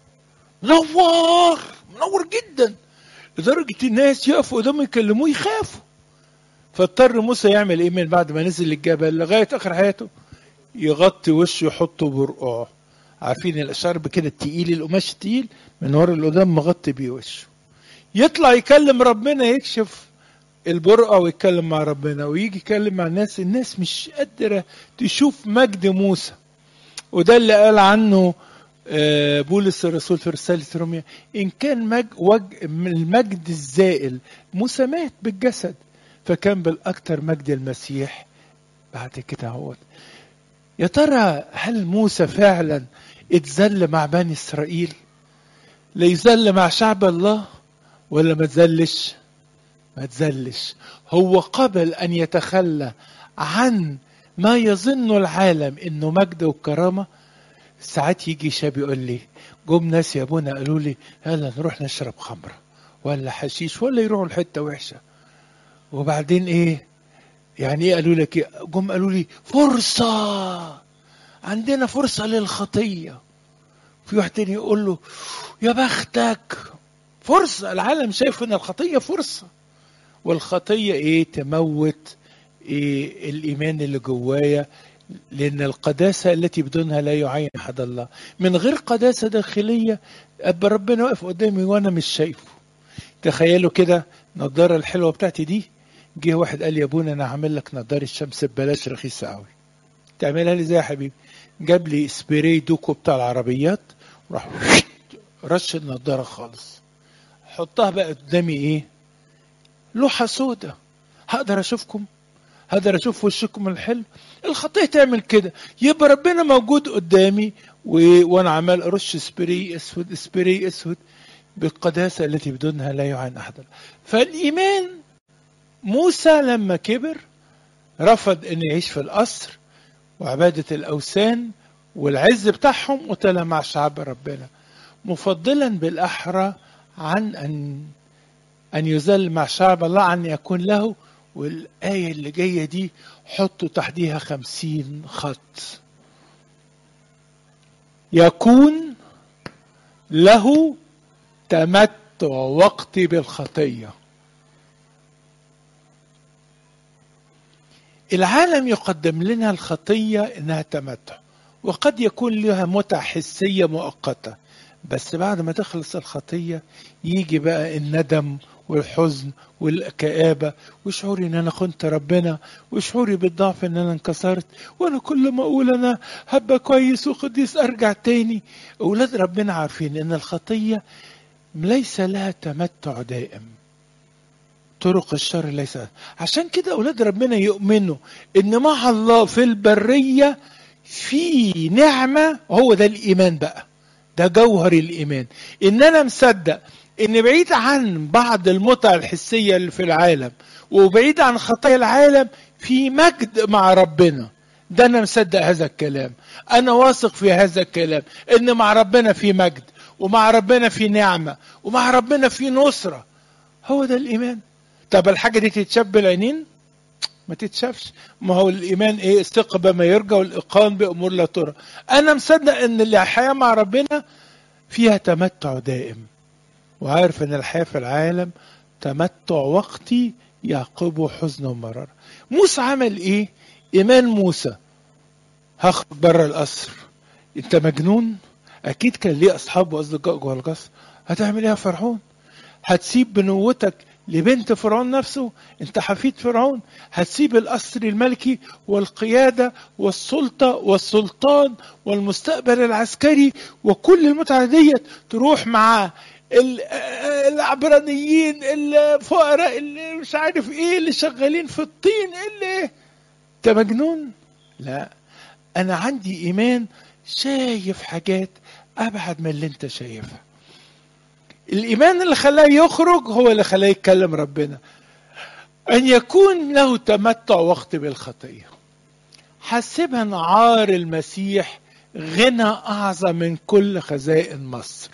منور منور جدا، لدرجة الناس يقفوا قدامه يكلموه يخافوا. فاضطر موسى يعمل ايه من بعد ما نزل الجبل لغاية اخر حياته؟ يغطي وشه يحطه برقعه. عارفين الاشرب كده التقيل، القماش التقيل من ورا القدام مغطي بيه وشه. يطلع يكلم ربنا يكشف البرقع ويتكلم مع ربنا، ويجي يتكلم مع الناس. الناس مش قادرة تشوف مجد موسى. وده اللي قال عنه بولس الرسول في رسالة روميا إن كان مج وج المجد الزائل موسى مات بالجسد، فكان بالأكثر مجد المسيح بعد كده. هو يا ترى هل موسى فعلا اتذل مع بني إسرائيل؟ ليذل مع شعب الله ولا ما تذلش؟ ما تذلش. هو قبل أن يتخلى عن ما يظن العالم إنه مجد وكرامة. ساعات يجي شاب يقول لي جم ناس يا ابونا قالوا لي يلا نروح نشرب خمرة ولا حشيش ولا يروحوا لحتة وحشة. وبعدين ايه يعني ايه قالوا لك إيه؟ جم قالوا لي فرصة، عندنا فرصة للخطية. في واحد تاني يقول له يا بختك فرصة، العالم شايف ان الخطية فرصة. والخطية ايه؟ تموت إيه؟ الايمان اللي جوايا، لان القداسة التي بدونها لا يعين احد الله. من غير قداسة داخلية ابقى ربنا واقف قدامي وانا مش شايفه. تخيلوا كده النضارة الحلوة بتاعتي دي، جه واحد قال لي يا ابونا انا هعمل لك نضارة شمس ببلاش رخيصة قوي، تعملها لي ازاي يا حبيبي؟ جاب لي سبراي دوكو بتاع العربيات وراح رش النضارة خالص. حطها بقى قدامي ايه؟ لوحة سودة. هقدر اشوفكم؟ هقدر اشوف وشكم الحلو؟ الخطية تعمل كده. يبقى ربنا موجود قدامي و... وانا عمال ارش سبراي اسود سبراي اسود بالقداسة التي بدونها لا يعين احد. فالايمان موسى لما كبر رفض ان يعيش في القصر وعبادة الاوثان والعز بتاعهم، وطلع مع شعب ربنا مفضلا بالاحرى عن ان ان يذل مع شعب الله، عن يكون له. والآية اللي جاية دي حطوا تحتيها خمسين خط. يكون له تمتع وقتي بالخطية. العالم يقدم لنا الخطية إنها تمتع، وقد يكون لها متع حسية مؤقتة، بس بعد ما تخلص الخطية يجي بقى الندم والحزن والكآبة، وشعوري ان انا خنت ربنا، وشعوري بالضعف ان انا انكسرت، وانا كل ما اقول انا هبقى كويس وقديس ارجع تاني. اولاد ربنا عارفين ان الخطية ليس لها تمتع دائم، طرق الشر ليس. عشان كده اولاد ربنا يؤمنوا ان مع الله في البرية في نعمة. هو ده الايمان بقى، ده جوهر الايمان. ان انا مصدق ان بعيد عن بعض المتع الحسية اللي في العالم وبعيد عن خطايا العالم في مجد مع ربنا. ده انا مصدق هذا الكلام، انا واثق في هذا الكلام، ان مع ربنا في مجد، ومع ربنا في نعمة، ومع ربنا في نصرة. هو ده الايمان. طب الحاجة دي تتشاف بالعينين؟ ما تتشافش. ما هو الايمان ايه؟ الثقة بما يرجى والايقان بامور لا ترى. انا مصدق ان الحياة مع ربنا فيها تمتع دائم، وعارف ان الحياة في العالم تمتع وقتي يعقبه حزن ومرار. موسى عمل ايه؟ ايمان موسى هخرج بره القصر. انت مجنون؟ اكيد كان ليه اصحاب واصدقاء جوه القصر. هتعمل ايه يا فرعون؟ هتسيب بنوتك لبنت فرعون نفسه؟ انت حفيد فرعون. هتسيب القصر الملكي والقيادة والسلطة والسلطان والمستقبل العسكري وكل المتعة ديت تروح مع العبرانيين الفقراء اللي مش عارف ايه اللي شغالين في الطين اللي؟ انت مجنون؟ لا، انا عندي ايمان شايف حاجات ابعد من اللي انت شايفها. الايمان اللي خلاه يخرج هو اللي خلاه يتكلم ربنا. ان يكون له تمتع وقت بالخطيه، حسبها عار المسيح غنى اعظم من كل خزائن مصر.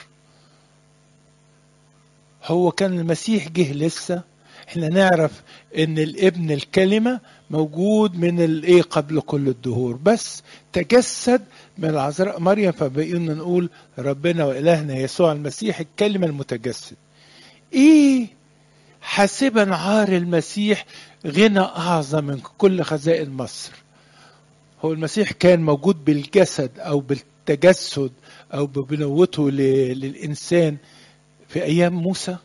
هو كان المسيح جه لسه، احنا نعرف ان الابن الكلمة موجود من الايه قبل كل الدهور، بس تجسد من العذراء مريم، فبقينا نقول ربنا وإلهنا يسوع المسيح الكلمة المتجسد. ايه؟ حاسبا عار المسيح غنى اعظم من كل خزائن مصر. هو المسيح كان موجود بالجسد او بالتجسد او ببنوته للانسان في ايام موسى؟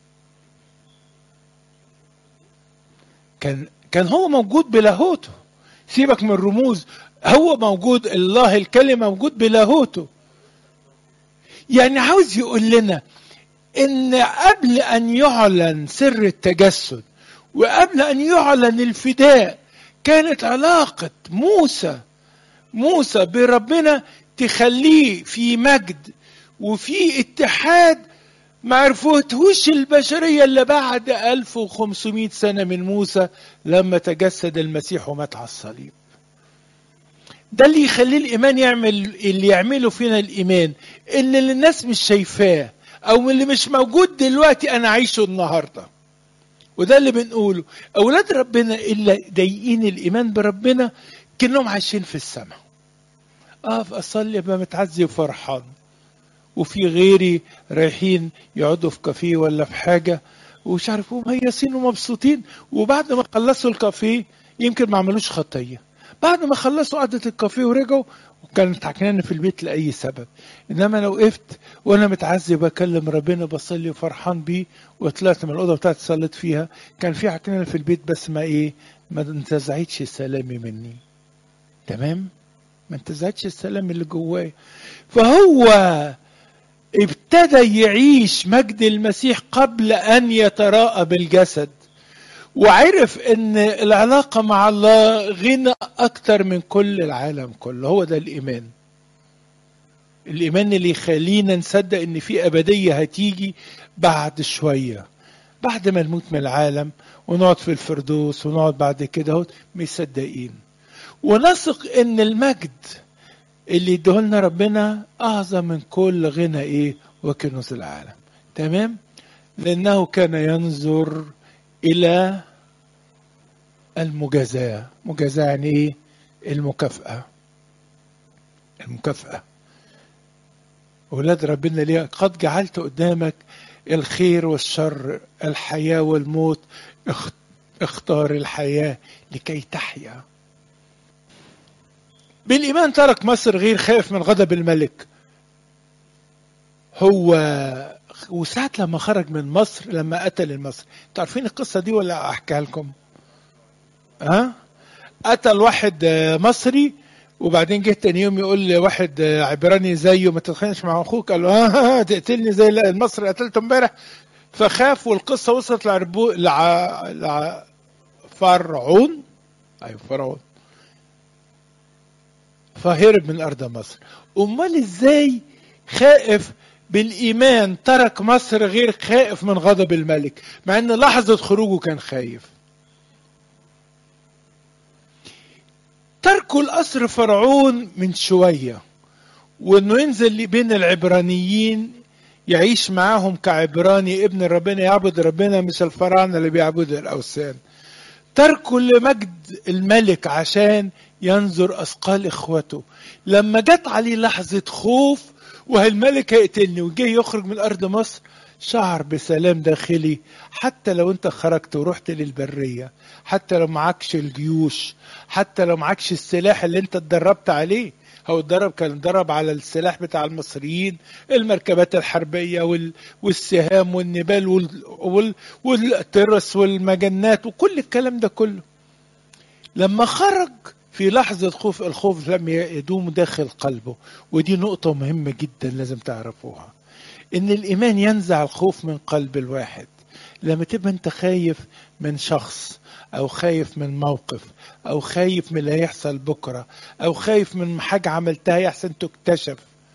كان كان هو موجود بلاهوته. سيبك من الرموز، هو موجود، الله الكلمة موجود بلاهوته. يعني عاوز يقول لنا ان قبل ان يعلن سر التجسد وقبل ان يعلن الفداء كانت علاقة موسى موسى بربنا تخليه في مجد وفي اتحاد ما عرفتهوش البشرية اللي بعد ألف وخمسمائة سنة من موسى لما تجسد المسيح ومات على الصليب. ده اللي يخلي الإيمان يعمل اللي يعمله فينا الإيمان، إن اللي الناس مش شايفاه أو اللي مش موجود دلوقتي أنا عايشه النهاردة. وده اللي بنقوله، أولاد ربنا اللي ضايقين الإيمان بربنا كأنهم عايشين في السماء. أقف أصلي أبقى متعزي وفرحان، وفي غيري رايحين يقعدوا في كافيه ولا في حاجة ومش عارف ومهيصين ومبسوطين، وبعد ما خلصوا الكافيه يمكن ما عملوش خطيه، بعد ما خلصوا قعدة الكافيه ورجعوا وكانت عكنانة في البيت لأي سبب. إنما لو وقفت وأنا متعذب بكلم ربنا بصلي وفرحان بيه وطلعت من الأوضة بتاعتي صليت فيها، كان في عكنانة في البيت بس ما إيه، ما انتزعتش سلامي مني. تمام؟ ما انتزعتش السلام اللي جواي. فهو ابتدى يعيش مجد المسيح قبل أن يتراءى بالجسد، وعرف ان العلاقة مع الله غنى اكتر من كل العالم كله. هو ده الايمان، الايمان اللي يخلينا نصدق ان في ابدية هتيجي بعد شوية، بعد ما نموت من العالم ونقعد في الفردوس ونقعد بعد كده مصدقين، ونثق ان المجد اللي يديهولنا ربنا اعظم من كل غنى ايه وكنوز العالم. تمام؟ لانه كان ينظر الى المجازاة. مجازاة يعني ايه؟ المكافأة. المكافأة. أولاد ربنا ليه قد جعلت قدامك الخير والشر، الحياة والموت، اختار الحياة لكي تحيا. بالإيمان ترك مصر غير خائف من غضب الملك. هو وساعة لما خرج من مصر لما قتل المصري، تعرفين القصة دي ولا أحكيها لكم؟ ها؟ قتل واحد مصري وبعدين جه تاني يوم يقول لواحد عبراني زيه ما تتخانقش مع اخوك، قال له ها تقتلني زي المصري قتلته امبارح. فخاف والقصه وصلت لعربو لع... لع... فرعون. ايوه فرعون. فهرب من ارض مصر. امال ازاي خائف بالايمان ترك مصر غير خائف من غضب الملك، مع ان لحظه خروجه كان خايف. تركوا الأسر فرعون من شوية، وانه ينزل بين العبرانيين يعيش معاهم كعبراني ابن ربنا يعبد ربنا مش الفراعنة اللي بيعبدوا الأوثان. تركوا لمجد الملك عشان ينظر أثقال إخوته. لما جت عليه لحظة خوف وهالملك هيقتلني وجه يخرج من أرض مصر، شعر بسلام داخلي. حتى لو انت خرجت ورحت للبرية، حتى لو معكش الجيوش، حتى لو معكش السلاح اللي انت اتدربت عليه. هو اتدرب كان اتدرب على السلاح بتاع المصريين، المركبات الحربية وال... والسهام والنبال وال... وال... والترس والمجنات وكل الكلام ده كله. لما خرج في لحظة خوف، الخوف لم يدوم داخل قلبه. ودي نقطة مهمة جدا لازم تعرفوها، ان الايمان ينزع الخوف من قلب الواحد. لما تبقى انت خايف من شخص، او خايف من موقف، او خايف من اللي هيحصل بكرة، او خايف من حاجة عملتها يحسن تكتشف،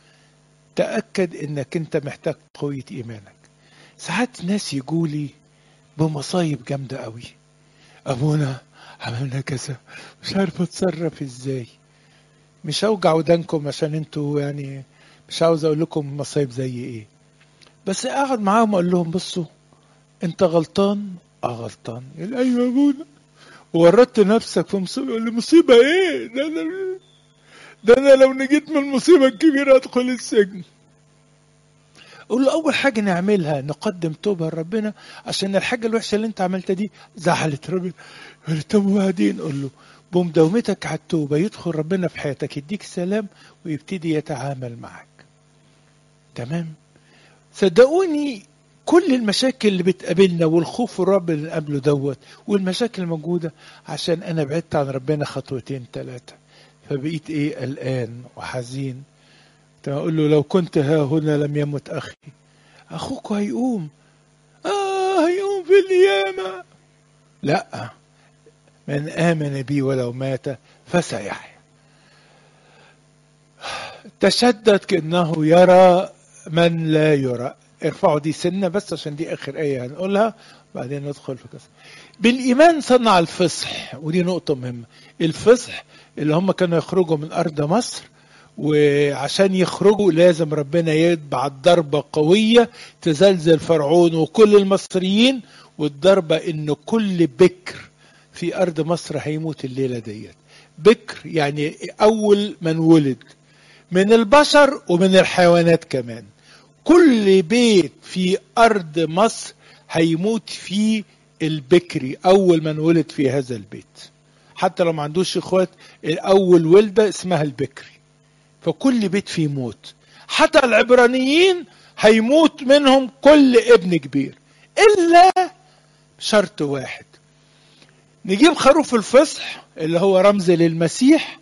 تأكد انك انت محتاج قوية ايمانك. ساعات ناس يقولي بمصايب جامدة قوي، ابونا عملنا كذا مش عارف اتصرف ازاي. مش اوجع ودانكم عشان انتوا يعني مش عاوز اقول لكم مصايب زي ايه، بس اقعد معاهم اقول لهم بصوا انت غلطان. اه غلطان. يقول ايوه يا ابونا وردت نفسك في مصيبه. يقول لي مصيبه ايه؟ ده انا ده انا لو نجيت من المصيبه الكبيره ادخل السجن. اقول له اول حاجه نعملها نقدم توبه لربنا عشان الحاجه الوحشه اللي انت عملتها دي زعلت ربنا. يقول لي طب وبعدين؟ اقول له بمداومتك على التوبه يدخل ربنا في حياتك يديك سلام ويبتدي يتعامل معك. تمام؟ صدقوني كل المشاكل اللي بتقابلنا والخوف والرب اللي قبله دوت والمشاكل الموجودة عشان أنا بعدت عن ربنا خطوتين ثلاثة، فبقيت إيه قلقان وحزين. تقول له لو كنت ها هنا لم يمت أخي. أخوك هيقوم. آه هيقوم في القيامة. لا، من آمن بي ولو مات فسيحيا. تشدد كأنه يرى من لا يرى. ارفعوا دي سنة بس عشان دي آخر آية هنقولها بعدين ندخل في قصة. بالإيمان صنع الفصح، ودي نقطة مهمة. الفصح اللي هم كانوا يخرجوا من أرض مصر، وعشان يخرجوا لازم ربنا يتبع ضربة قوية تزلزل فرعون وكل المصريين، والضربة إن كل بكر في أرض مصر هيموت الليلة ديت. بكر يعني أول من ولد من البشر ومن الحيوانات كمان. كل بيت في أرض مصر هيموت فيه البكري أول من ولد في هذا البيت، حتى لو ما عندوش إخوات أول ولدة اسمها البكري. فكل بيت فيه موت، حتى العبرانيين هيموت منهم كل ابن كبير، إلا شرط واحد، نجيب خروف الفصح اللي هو رمز للمسيح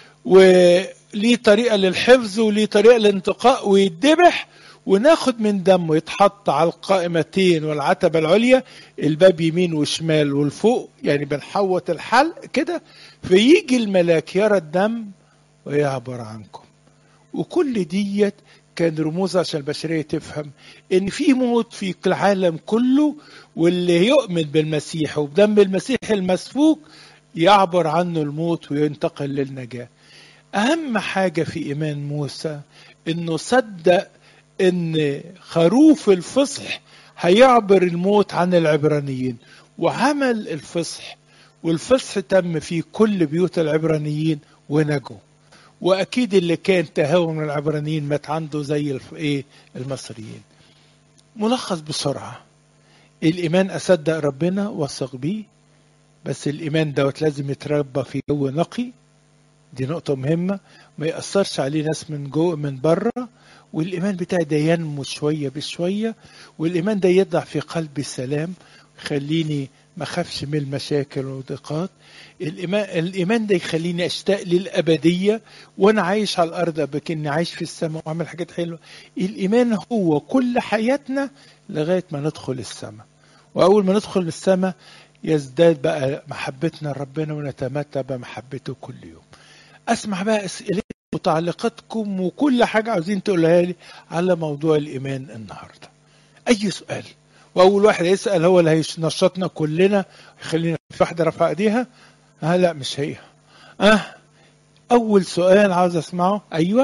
وليه طريقة للحفظ وليه طريقة للانتقاء ويتذبح، وناخد من دمه يتحط على القائمتين والعتبة العليا، الباب يمين وشمال والفوق، يعني بنحوط الحلق كده، فيجي الملاك يرى الدم ويعبر عنكم. وكل ديت كان رموز عشان البشرية تفهم ان في موت في العالم كله، واللي يؤمن بالمسيح وبدم المسيح المسفوك يعبر عنه الموت وينتقل للنجاة. اهم حاجة في ايمان موسى انه صدق ان خروف الفصح هيعبر الموت عن العبرانيين، وعمل الفصح، والفصح تم في كل بيوت العبرانيين ونجوا. واكيد اللي كان تهاون من العبرانيين مات عنده زي ايه المصريين. ملخص بسرعة، الايمان اصدق ربنا واثق بيه، بس الايمان دوت لازم يتربى في جو نقي، دي نقطة مهمة، ما يأثرش عليه ناس من جوه من بره، والايمان بتاعي ده ينمو شوية بشوية، والايمان ده يضع في قلبي سلام يخليني ما اخافش من المشاكل والضيقات. الإيمان, الإيمان ده يخليني أشتاق للأبدية وأنا عايش على الأرض بكني عايش في السماء وعمل حاجات حلوة. الإيمان هو كل حياتنا لغاية ما ندخل السماء، وأول ما ندخل السماء يزداد بقى محبتنا لربنا ونتمتع بمحبته كل يوم. أسمع بقى أسئلتكم وتعليقاتكم وكل حاجة عاوزين تقولها لي على موضوع الإيمان النهاردة، أي سؤال. وأول واحد يسأل هو اللي هينشطنا كلنا، يخلينا في واحدة رفع ايديها. اه لا مش هي. اه اول سؤال عاوز اسمعه. ايوه.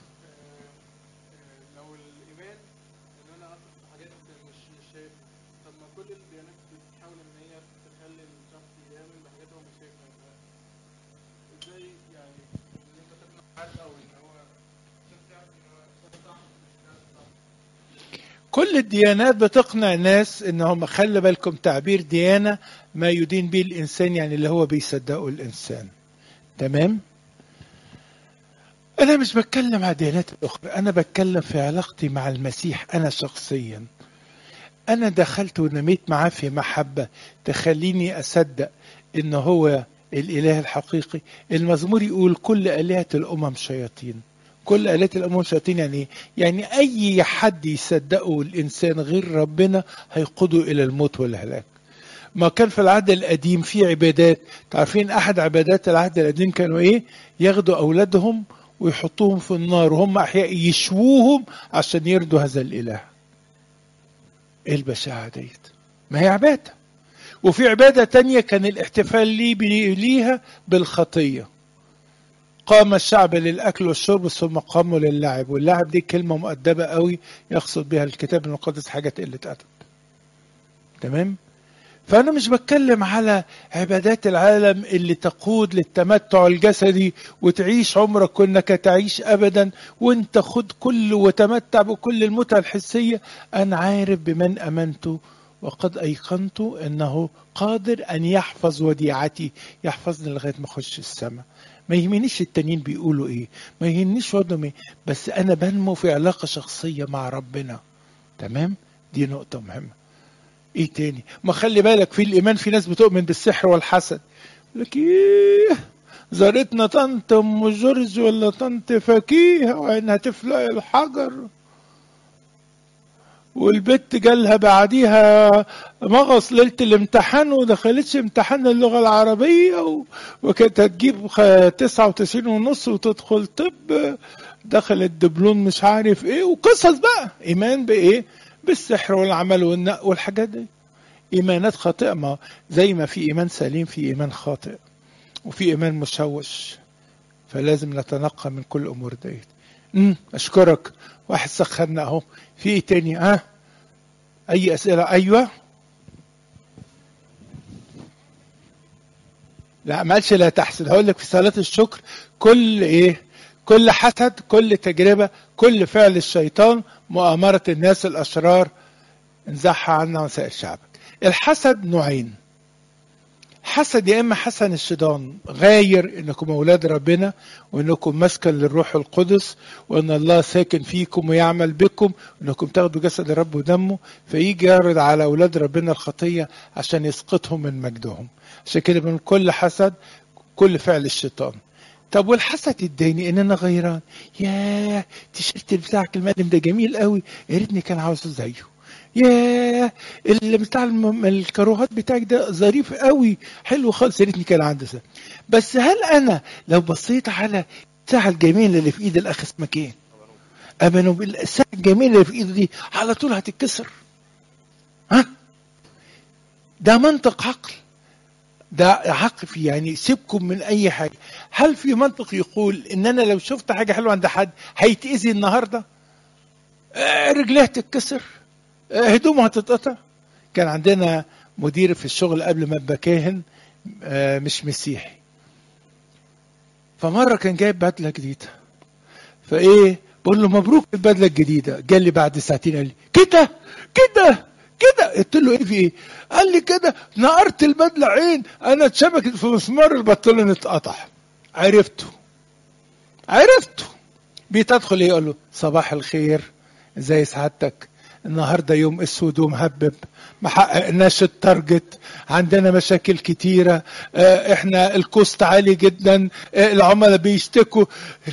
لو الايمان ان انا اثق في حاجات مش مش شايفها، طب ما كل الديانات بتحاول ان هي تخلي الشخص يامن بحاجات هو مش شايفها، ازاي يعني ان انت تقنع حد او ان هو عشان تعرف ان هو ده صح مش ده صح؟ كل الديانات بتقنع الناس ان هم، خلي بالكم تعبير ديانة ما يدين به الانسان، يعني اللي هو بيصدقه الانسان. تمام؟ انا مش بتكلم على ديانات الاخرى، انا بتكلم في علاقتي مع المسيح. انا شخصيا انا دخلت ونميت معاه في محبة تخليني اصدق ان هو الاله الحقيقي. المزمور يقول كل آلهة الامم شياطين. كل آلهة الأمم شياطين يعني ايه؟ يعني أي حد يصدقه الإنسان غير ربنا هيقوده إلى الموت والهلاك. ما كان في العهد القديم في عبادات، تعرفين أحد عبادات العهد القديم كانوا إيه؟ ياخدوا أولادهم ويحطوهم في النار وهم أحياء يشووهم عشان يردوا هذا الإله. إيه البشاعة ديت؟ ما هي عبادة. وفي عبادة تانية كان الاحتفال لي ليها بالخطية. قام الشعب للأكل والشرب ثم قاموا للعب، واللعب دي كلمة مؤدبة قوي يقصد بها الكتاب المقدس حاجة قلة أدب. تمام؟ فأنا مش بتكلم على عبادات العالم اللي تقود للتمتع الجسدي وتعيش عمرك كأنك تعيش أبدا وانت خد كل وتمتع بكل المتعة الحسية. أنا عارف بمن أمنته وقد أيقنت أنه قادر أن يحفظ وديعتي، يحفظني لغاية ما أخش السماء. ما يهمنيش التانيين بيقولوا ايه، ما يهمنيش وضعهم ايه، بس انا بنمو في علاقة شخصية مع ربنا. تمام؟ دي نقطة مهمة. ايه تاني؟ ما خلي بالك في الايمان في ناس بتؤمن بالسحر والحسد، لك ايه زارتنا طنط ام جورج ولا طنط فكيه وعينها تفلق الحجر، والبت جالها بعديها مغص ليلة الامتحان ودخلتش امتحان اللغة العربية وكانت هتجيب تسعة وتسعين ونص وتدخل طب، دخلت دبلوم مش عارف ايه، وقصص بقى. ايمان بايه؟ بالسحر والعمل والنق والحاجات دي. ايمانات خاطئة. ما زي ما في ايمان سليم في ايمان خاطئ وفي ايمان مشوش، فلازم نتنقى من كل الامور ديت. امم اشكرك. واحد سخرنا اهو. في ايه تاني؟ ها أه؟ اي اسئله؟ ايوه. لا ما قالش لا تحسد. هقول لك في صلاه الشكر كل ايه؟ كل حسد، كل تجربه، كل فعل الشيطان، مؤامره الناس الاشرار، انزعها عنا وسائر شعبك. الحسد نوعين. حسد يا اما حسن الشيطان غاير انكم اولاد ربنا وانكم مسكن للروح القدس وان الله ساكن فيكم ويعمل بكم وانكم تاخدوا جسد الرب ودمه، فيجي يعرض على اولاد ربنا الخطيه عشان يسقطهم من مجدهم. عشان كده من كل حسد كل فعل الشيطان. طب والحسد الديني ان انا غيران، ياه التيشيرت بتاعك المقدم ده جميل قوي، يا ريتني كان عاوزه زيه. ياه اللي بتاع الكروهات بتاعك ده ظريف قوي حلو خالص، يا ريتني كان عندي ده. بس هل انا لو بصيت على الساعه الجميله اللي في ايد الاخ اسمك ايه؟ امنوا بالساعه الجميله اللي في ايده دي على طول هتتكسر. ها؟ ده منطق عقل. ده عقل في يعني سيبكم من اي حاجه. هل في منطق يقول ان انا لو شفت حاجه حلوه عند حد هيتاذي النهارده؟ آه رجليه تتكسر، آه هدومه هتتقطع. كان عندنا مدير في الشغل قبل ما ابقى كاهن آه مش مسيحي، فمره كان جايب بدله جديده، فايه بقول له مبروك البدله الجديده. قال لي بعد ساعتين قال لي كده كده كده. قلت له ايه في ايه؟ قال لي كده نقرت البدله عين انا اتشبكت في مسمار البنطلون اتقطع. عرفته عرفته بيتدخل يقول له صباح الخير زي سعادتك، النهارده يوم اسود ومهبب، ما حققناش التارجت، عندنا مشاكل كتيره، اه احنا الكوست عالي جدا، اه العملاء بيشتكوا.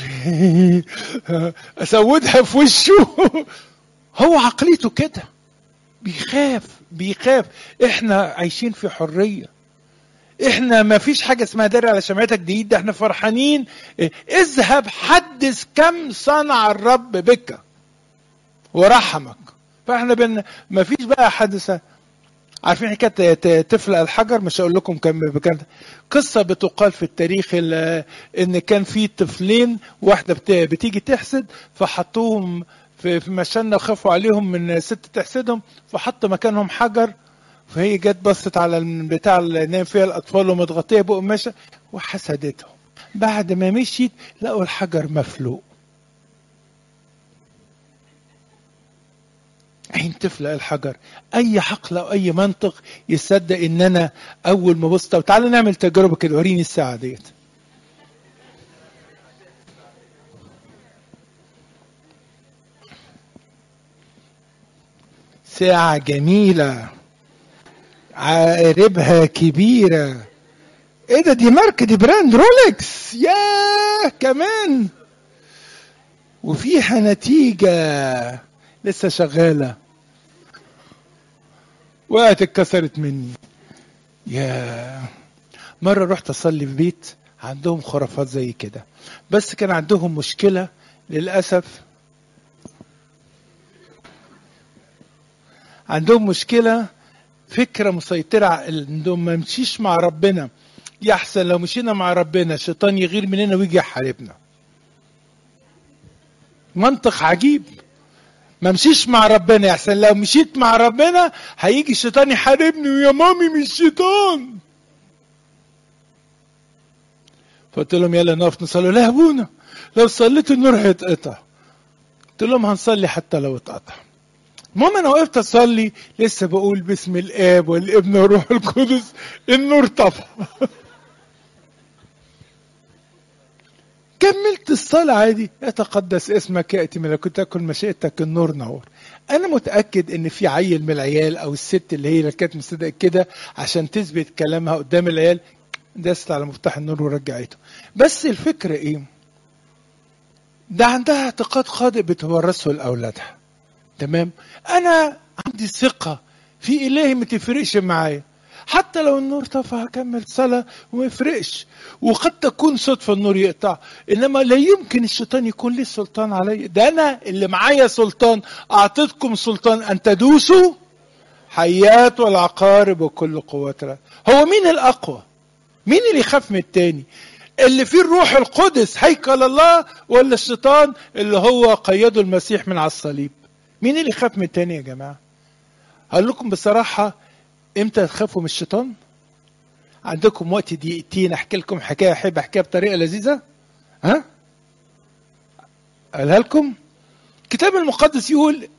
اسودها في وشه. هو عقليته كده، بيخاف بيخاف. احنا عايشين في حريه، احنا ما فيش حاجه اسمها داري على شمعتك دي، ده احنا فرحانين. اه اذهب حدث كم صنع الرب بك ورحمك. فاحنا بن ما فيش بقى حادثه. عارفين حكايه طفل الحجر؟ مش هقول لكم كم بكده. قصه بتقال في التاريخ ان كان في طفلين، واحده بتيجي تحسد فحطوهم في مشانة وخافوا عليهم من ست تحسدهم، فحطوا مكانهم حجر. فهي جت بصت على البتاع اللي نايم فيها الاطفال ومتغطيه بقماشه وحسدتهم. بعد ما مشيت لقوا الحجر مفلوق. عين طفل الحجر. اي عقل او اي منطق يصدق ان انا اول ما بصت. وتعالوا نعمل تجربه كده، وريني الساعه ديت. ساعه جميله عقاربها كبيره. ايه ده؟ دي ماركه، دي براند رولكس. ياه كمان وفيها نتيجه لسه شغاله. وقت اتكسرت مني. يا مرة رحت أصلي في بيت عندهم خرافات زي كده، بس كان عندهم مشكلة للأسف. عندهم مشكلة فكرة مسيطرة عندهم، ما نمشيش مع ربنا. يحسن لو مشينا مع ربنا الشيطان يغير مننا ويجي يحاربنا. منطق عجيب. ما مشيش مع ربنا، يحسن لو مشيت مع ربنا هيجي الشيطان يحاربني، ويا مامي مش شيطان. فقلت لهم يلا نقف نصلي. لا يا ابونا لو صليت النور هيتقطع. قلت لهم هنصلي حتى لو اتقطع. المهم انا وقفت اصلي لسه بقول باسم الاب والابن والروح القدس، النور طفى. كملت الصلاة عادي. يتقدس اسمك، يأتي ملكوتك، مشيئتك، النور نور. أنا متأكد إن في عيل من العيال أو الست اللي هي اللي كانت مصدقة كده عشان تثبت كلامها قدام العيال دست على مفتاح النور ورجعته. بس الفكرة إيه؟ ده عندها اعتقاد خاطئ بتورثه لأولادها. تمام؟ أنا عندي ثقة في إلهي ما تفرقش معايا. حتى لو النور طفى هكمل صلاة وما يفرقش. وقد تكون صدفة النور يقطع، إنما لا يمكن الشيطان يكون ليه سلطان علي. ده أنا اللي معايا سلطان. أعطيتكم سلطان أن تدوسوا حيات والعقارب وكل قوتها. هو مين الأقوى؟ مين اللي يخاف من التاني؟ اللي فيه الروح القدس هيكل الله، ولا الشيطان اللي هو قيده المسيح من على الصليب؟ مين اللي يخاف من التاني يا جماعة؟ هقول لكم بصراحة، امتى تخافوا من الشيطان؟ عندكم وقت دقيقتين احكي لكم حكايه احب احكيها بطريقه لذيذه. ها؟ قالها لكم. الكتاب المقدس يقول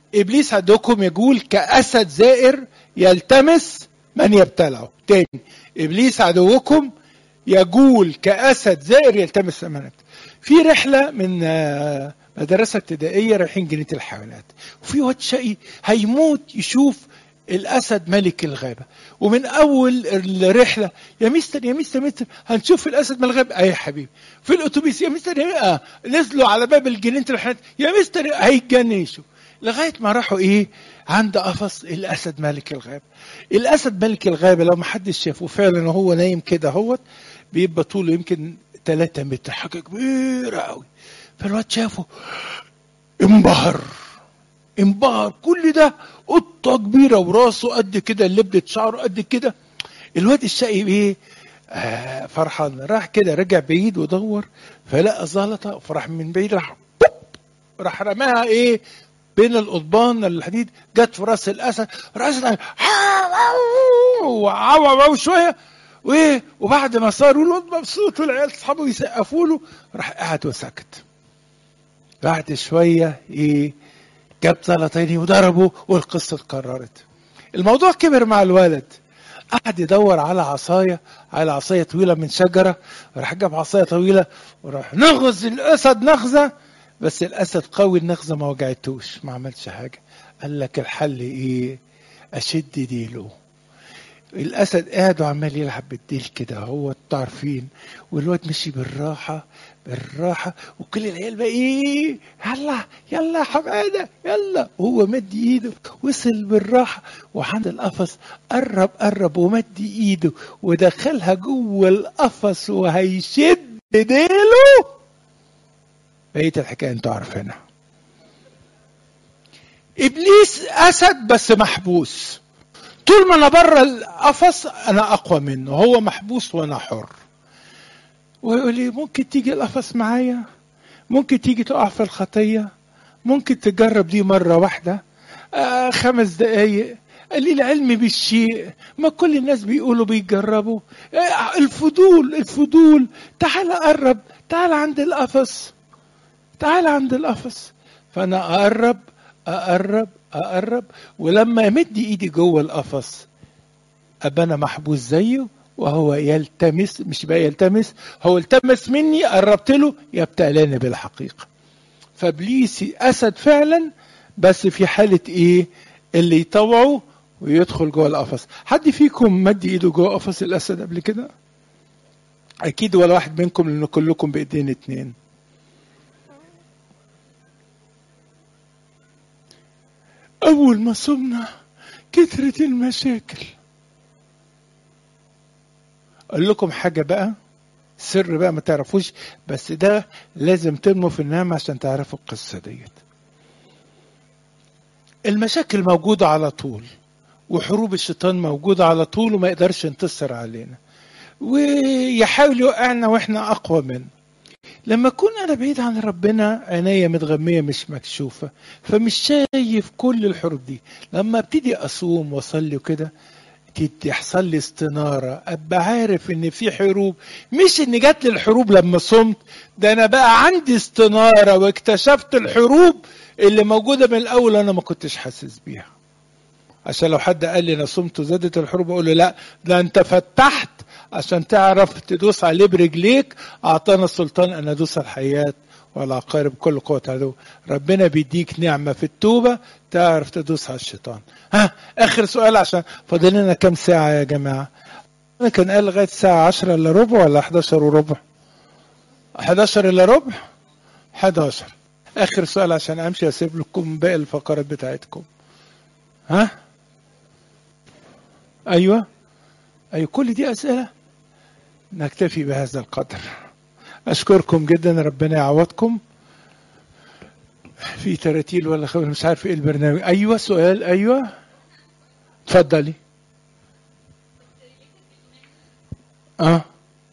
ابليس عندكم يقول كاسد زائر يلتمس من يبتلعه. تاني، ابليس عدوكم يقول كاسد زائر يلتمس من يبتلعه. في رحله من مدرسه ابتدائيه رايحين جنينه الحيوانات، وفي واد شقي هيموت يشوف الاسد ملك الغابه، ومن اول الرحله يا مستر يا مستر مستر هنشوف الاسد من الغابه. اي يا حبيبي في الاتوبيس يا مستر يا آه. نزلوا على باب الجنينه الحيوانات يا مستر هيتجنشوا، لغايه ما راحوا ايه عند قفص الاسد ملك الغابه. الاسد ملك الغابه لو ما حدش شافه فعلا وهو نايم كده اهوت بيبقى طوله يمكن ثلاثة متر، حاجه كبيره قوي. فالواد شافه انبهر انبهر، كل ده قطه كبيره وراسه قد كده، لبده شعره قد كده. الواد الشقي ايه آه فرحان، راح كده رجع بعيد ودور فلقى زلطه، فرح من بعيد راح راح رماها ايه بين القضبان الحديد، جت في راس الاسد. راس وعوعوا شويه وايه، وبعد ما صاروا له مبسوط والعيال اصحابه يسقفوا له راح قعد وسكت. بعد شويه ايه جاب زلطين وضربه والقصه اتكررت. الموضوع كبر مع الولد، قعد يدور على عصايه على عصايه طويله من شجره، راح جاب عصايه طويله وراح نغز الاسد نغزه، بس الاسد قوي النغزه ما وجعتوش ما عملش حاجه. قال لك الحل ايه؟ اشد ديله. الاسد قاعد وعمال يلعب بالديل كده هو عارفين، والواد مشي بالراحه بالراحه، وكل العيال بقى ايه يلا يلا يا حماده يلا، وهو مد ايده وصل بالراحه وعند القفص قرب قرب ومد ايده ودخلها جوه القفص وهيشد ديله. بقية الحكايه انتوا عارفينها. ابليس اسد بس محبوس، طول ما انا بره القفص انا اقوى منه، هو محبوس وانا حر. ويقول لي ممكن تيجي القفص معايا، ممكن تيجي تقع في الخطيه، ممكن تجرب دي مره واحده آه خمس دقايق، قال لي العلم بالشيء، ما كل الناس بيقولوا بيجربوا آه الفضول الفضول تعال قرب، تعال عند القفص تعال عند القفص. فانا اقرب اقرب اقرب، ولما امد ايدي جوه القفص ابقى انا محبوس زيه، وهو يلتمس مش بقى يلتمس، هو التمس مني قربت له يبتلاني بالحقيقه. فابليس اسد فعلا، بس في حاله ايه؟ اللي يطوعه ويدخل جوه القفص. حد فيكم مد ايده جوه قفص الاسد قبل كده؟ اكيد ولا واحد منكم، لان كلكم بايدين اتنين. أول ما صمنا كثرت المشاكل. أقول لكم حاجة بقى، سر بقى ما تعرفوش، بس ده لازم تنمو في النعمة عشان تعرفوا القصة ديت. المشاكل موجودة على طول، وحروب الشيطان موجودة على طول، وما يقدرش ينتصر علينا ويحاول يوقعنا وإحنا أقوى منه. لما أكون أنا بعيد عن ربنا عينيا متغمية مش مكشوفة، فمش شايف كل الحروب دي. لما ابتدي أصوم وأصلي وكده تحصل لي استنارة، أبقى عارف إن في حروب، مش إن جات لي الحروب لما صمت، ده أنا بقى عندي استنارة واكتشفت الحروب اللي موجودة من الأول أنا ما كنتش حاسس بيها. عشان لو حد قال لي أنا صمت وزادت الحروب أقول له لا، ده أنت فتحت عشان تعرف تدوس عليه برجليك. أعطانا السلطان أن ندوس الحياة والعقارب كل قوة عدو. ربنا بيديك نعمة في التوبة تعرف تدوس على الشيطان. ها آخر سؤال عشان فاضل لنا كام ساعة يا جماعة؟ أنا كان قال لغاية الساعة عشرة إلا ربع ولا حداشر وربع؟ حداشر إلا ربع؟ حداشر. آخر سؤال عشان أمشي أسيب لكم باقي الفقرات بتاعتكم. ها؟ أيوة أيوة كل دي أسئلة. نكتفي بهذا القدر. أشكركم جدا، ربنا يعوضكم. في تراتيل ولا خبر مش عارف إيه البرنامج. أيوة سؤال. أيوة تفضلي. آه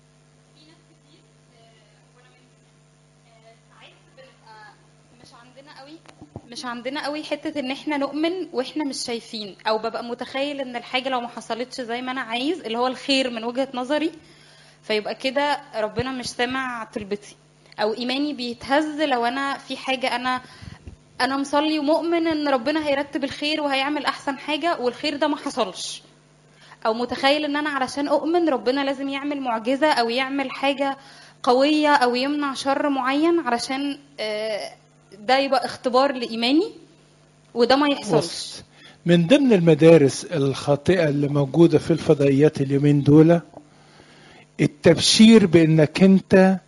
مش عندنا قوي حتة ان احنا نؤمن واحنا مش شايفين، او ببقى متخيل ان الحاجة لو ما حصلتش زي ما انا عايز اللي هو الخير من وجهة نظري، فيبقى كده ربنا مش سامع طلبتي، او ايماني بيتهز لو انا في حاجة انا انا مصلي ومؤمن ان ربنا هيرتب الخير وهيعمل احسن حاجه، والخير ده ما حصلش، او متخيل ان انا علشان اؤمن ربنا لازم يعمل معجزه او يعمل حاجه قويه او يمنع شر معين علشان ده يبقى اختبار لايماني، وده ما يحصلش. من ضمن المدارس الخاطئه اللي موجوده في الفضائيات اليومين دول التبشير بانك انت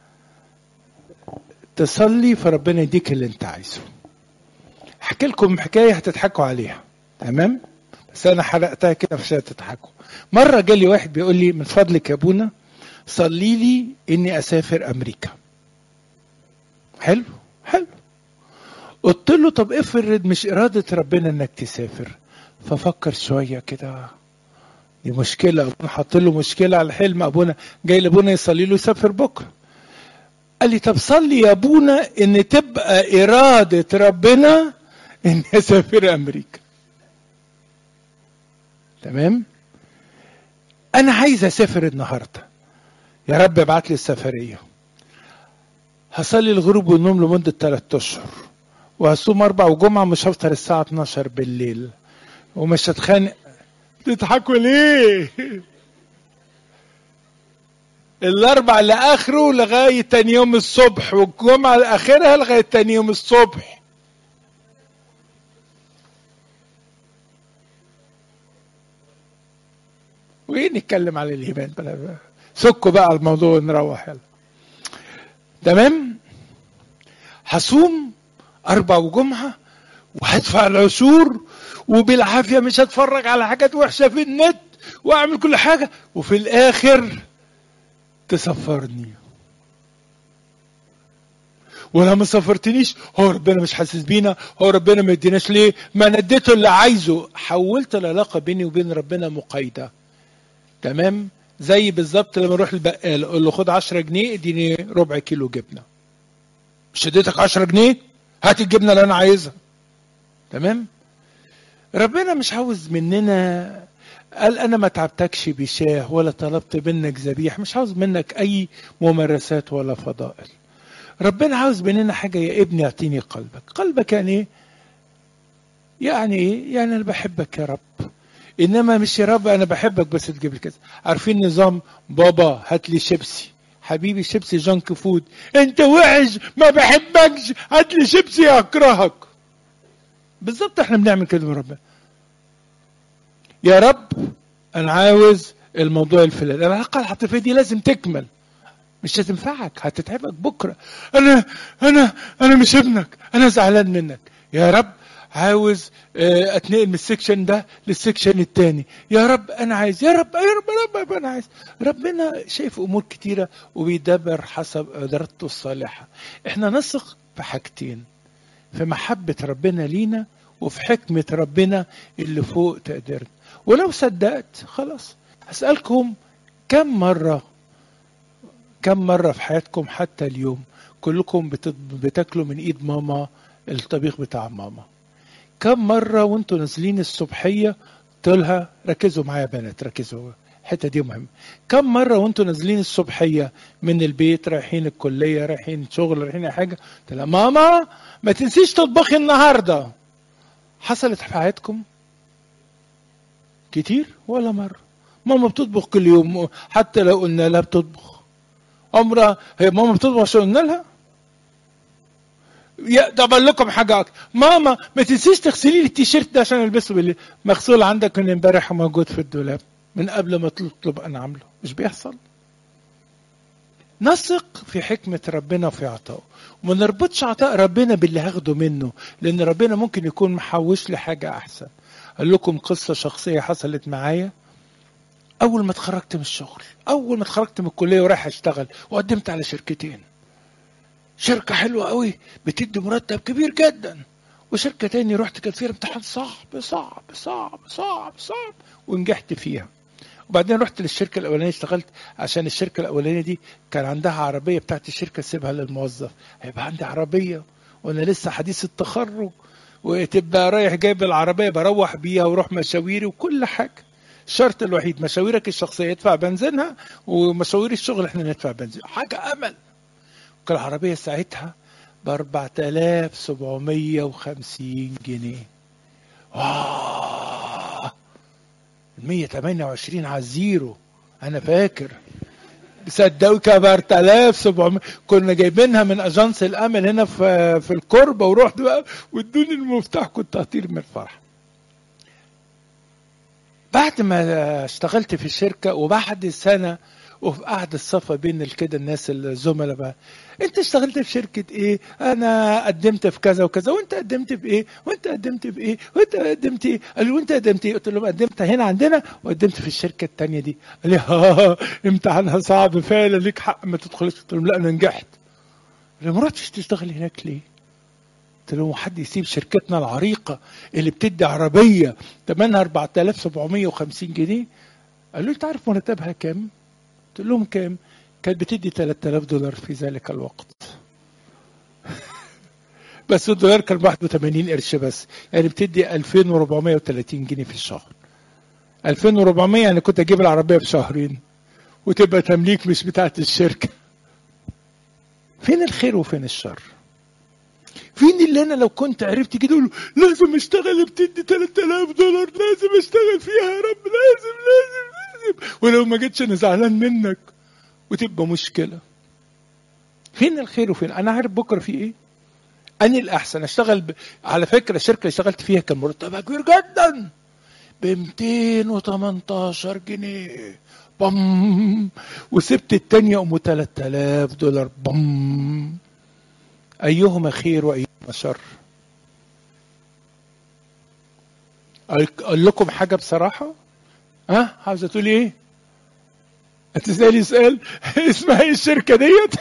تصلي فربنا يديك اللي انت عايزه. احكي لكم حكايه هتضحكوا عليها، تمام؟ بس انا حرقتها كده مش هتضحكوا. مره جالي واحد بيقول لي من فضلك يا ابونا صلي لي اني اسافر امريكا. حلو حلو. قلت له طب افرض مش اراده ربنا انك تسافر. ففكر شويه كده، دي مشكله. ابونا حط له مشكله على الحلم. ابونا جاي لابونا يصلي له يسافر بكره. قال لي طب صلي يا ابونا ان تبقى اراده ربنا اني اسافر امريكا. تمام؟ انا عايز اسافر النهارده، يا رب ابعت لي السفريه. هصلي الغروب والنوم لمده ثلاثة اشهر، وهصوم اربع وجمعه، مش هفطر الساعه اتناشر بالليل، ومش هتخانق. تضحكوا ليه؟ الاربع لاخره لغايه تاني يوم الصبح، والجمعه لاخرها لغايه تاني يوم الصبح. وايه نتكلم على الايمان بقى؟ سكوا بقى الموضوع ونروح يلا. تمام؟ هصوم اربع وجمعه وهدفع العشور، وبالعافيه مش هتفرج على حاجات وحشه في النت، واعمل كل حاجه، وفي الاخر تسفرني. ولا ما سافرتنيش، هو ربنا مش حاسس بينا، هو ربنا ما يديناش ليه؟ ما انا اديته اللي عايزه. حولت العلاقه بيني وبين ربنا مقايده. تمام؟ زي بالظبط لما اروح البقال اقول له خد عشرة جنيه اديني ربع كيلو جبنه. مش اديتك عشرة جنيه؟ هات الجبنه اللي انا عايزها. تمام؟ ربنا مش عاوز مننا، قال انا ما تعبتكش بشاه ولا طلبت منك ذبيح، مش عاوز منك اي ممارسات ولا فضائل. ربنا عاوز مننا حاجه، يا ابني اعطيني قلبك. قلبك يعني ايه؟ يعني ايه؟ يعني انا بحبك يا رب، انما مش يا رب انا بحبك بس تجيب لي كذا. عارفين نظام بابا هات لي شيبسي، حبيبي شيبسي جانك فود، انت وحش ما بحبكش هات لي شيبسي اكرهك. بالظبط احنا بنعمل كده من ربنا. يا رب انا عاوز الموضوع الفلاني، العلاقه العاطفيه دي لازم تكمل، مش هتنفعك، هتتعبك بكره. انا انا انا مش ابنك، انا زعلان منك. يا رب عاوز اتنقل من السكشن ده للسكشن التاني. يا رب انا عايز، يا رب يا رب, يا رب انا عايز. ربنا شايف امور كتيره وبيدبر حسب ارادته الصالحه. احنا نثق في حاجتين، في محبه ربنا لينا وفي حكمه ربنا اللي فوق تقديرنا. ولو صدقت خلاص. هسألكم كم مرة كم مرة في حياتكم حتى اليوم كلكم بتاكلوا من ايد ماما الطبيخ بتاع ماما؟ كم مرة وانتوا نازلين الصبحية تقولها، ركزوا معايا بنات ركزوا الحتة دي مهمة. كم مرة وانتوا نازلين الصبحية من البيت رايحين الكلية رايحين شغل رايحين حاجة تقولها ماما ما تنسيش تطبخي النهاردة؟ حصلت في حياتكم؟ كتير ولا مرة؟ ماما بتطبخ كل يوم، حتى لو قلنا لها بتطبخ عمرها هي ماما بتطبخ عشان قلنا لها؟ يا ده بقول لكم حاجه اكتر، ماما ما تنسيش تغسلي لي التيشيرت ده عشان البسه بالليل. مغسول عندك من امبارح وموجود في الدولاب من قبل ما تطلب انا عامله. مش بيحصل؟ نثق في حكمه ربنا وفي عطائه، وما نربطش عطاء ربنا باللي هاخده منه، لان ربنا ممكن يكون محوش لي حاجه احسن. اقول لكم قصه شخصيه حصلت معايا. اول ما اتخرجت من الشغل، اول ما اتخرجت من الكليه ورايح اشتغل، وقدمت على شركتين. شركه حلوه قوي بتدي مرتب كبير جدا، وشركه تاني رحت كان فيها امتحان صعب صعب صعب صعب صعب ونجحت فيها. وبعدين رحت للشركه الاولانيه اشتغلت، عشان الشركه الاولانيه دي كان عندها عربيه بتاعت الشركه سيبها للموظف. هيبقى عندي عربيه وانا لسه حديث التخرج، وتبقى رايح جايب العربيه بروح بيها واروح مشاويري وكل حاجه. الشرط الوحيد مشاويرك الشخصيه يدفع بنزينها، ومشاوير الشغل احنا ندفع بنزين. حاجه امل. كان العربيه ساعتها ب أربعة آلاف وسبعمية وخمسين جنيه. واه مية وتمانية وعشرين على الزيرو انا فاكر، صدقوا ب أربعة آلاف وسبعمية كنا جايبينها من اجانس الامل هنا في في الكوربه، ورحت بقى وادوني المفتاح كنت هطير من الفرح. بعد ما اشتغلت في الشركه وبعد سنه وفي قعدة الصفا بين كده الناس الزملاء بقى، انت اشتغلت في شركة ايه؟ انا قدمت في كذا وكذا، وانت قدمت في ايه؟ وانت قدمت في ايه؟ وانت قدمت ايه؟ قالوا وانت قدمت ايه؟ قلت لهم قدمت هنا عندنا وقدمت في الشركة التانية دي. قال لي ها امتحانها صعب فعلا ليك حق ما تدخلش. قلت لهم لا انا نجحت. قال لي ما رحتش تشتغل هناك ليه؟ قلت لهم حد يسيب شركتنا العريقة اللي بتدي عربية ثمنها أربعة آلاف وسبعمية وخمسين جنيه؟ قالوا لي انت عارف مرتبها كام؟ قلت لهم كام؟ كانت بتدي ثلاثة آلاف دولار في ذلك الوقت. بس الدولار كان واحد وثمانين قرش بس، يعني بتدي ألفين وأربعمية وثلاثين جنيه في الشهر. ألفين وأربعمية يعني كنت اجيب العربيه في شهرين وتبقى تمليك مش بتاعت الشركه. فين الخير وفين الشر؟ فين اللي انا لو كنت عرفت كده اقول لازم اشتغل بتدي ثلاثة آلاف دولار، لازم اشتغل فيها يا رب، لازم لازم لازم، ولو ما جيتش انا زعلان منك وتبقى مشكله. فين الخير وفين؟ انا عارف بكره في ايه. اني الاحسن اشتغل ب... على فكره الشركه اللي اشتغلت فيها كان مرتبها كبير جدا ب مئتين وتمنتاشر جنيه بم، وسبت التانية ام ثلاثة آلاف دولار بم. ايهما خير وايهما شر؟ اقول لكم حاجه بصراحه، ها عاوزه تقولي ايه؟ هتسالي سؤال اسمها ايه الشركه ديت؟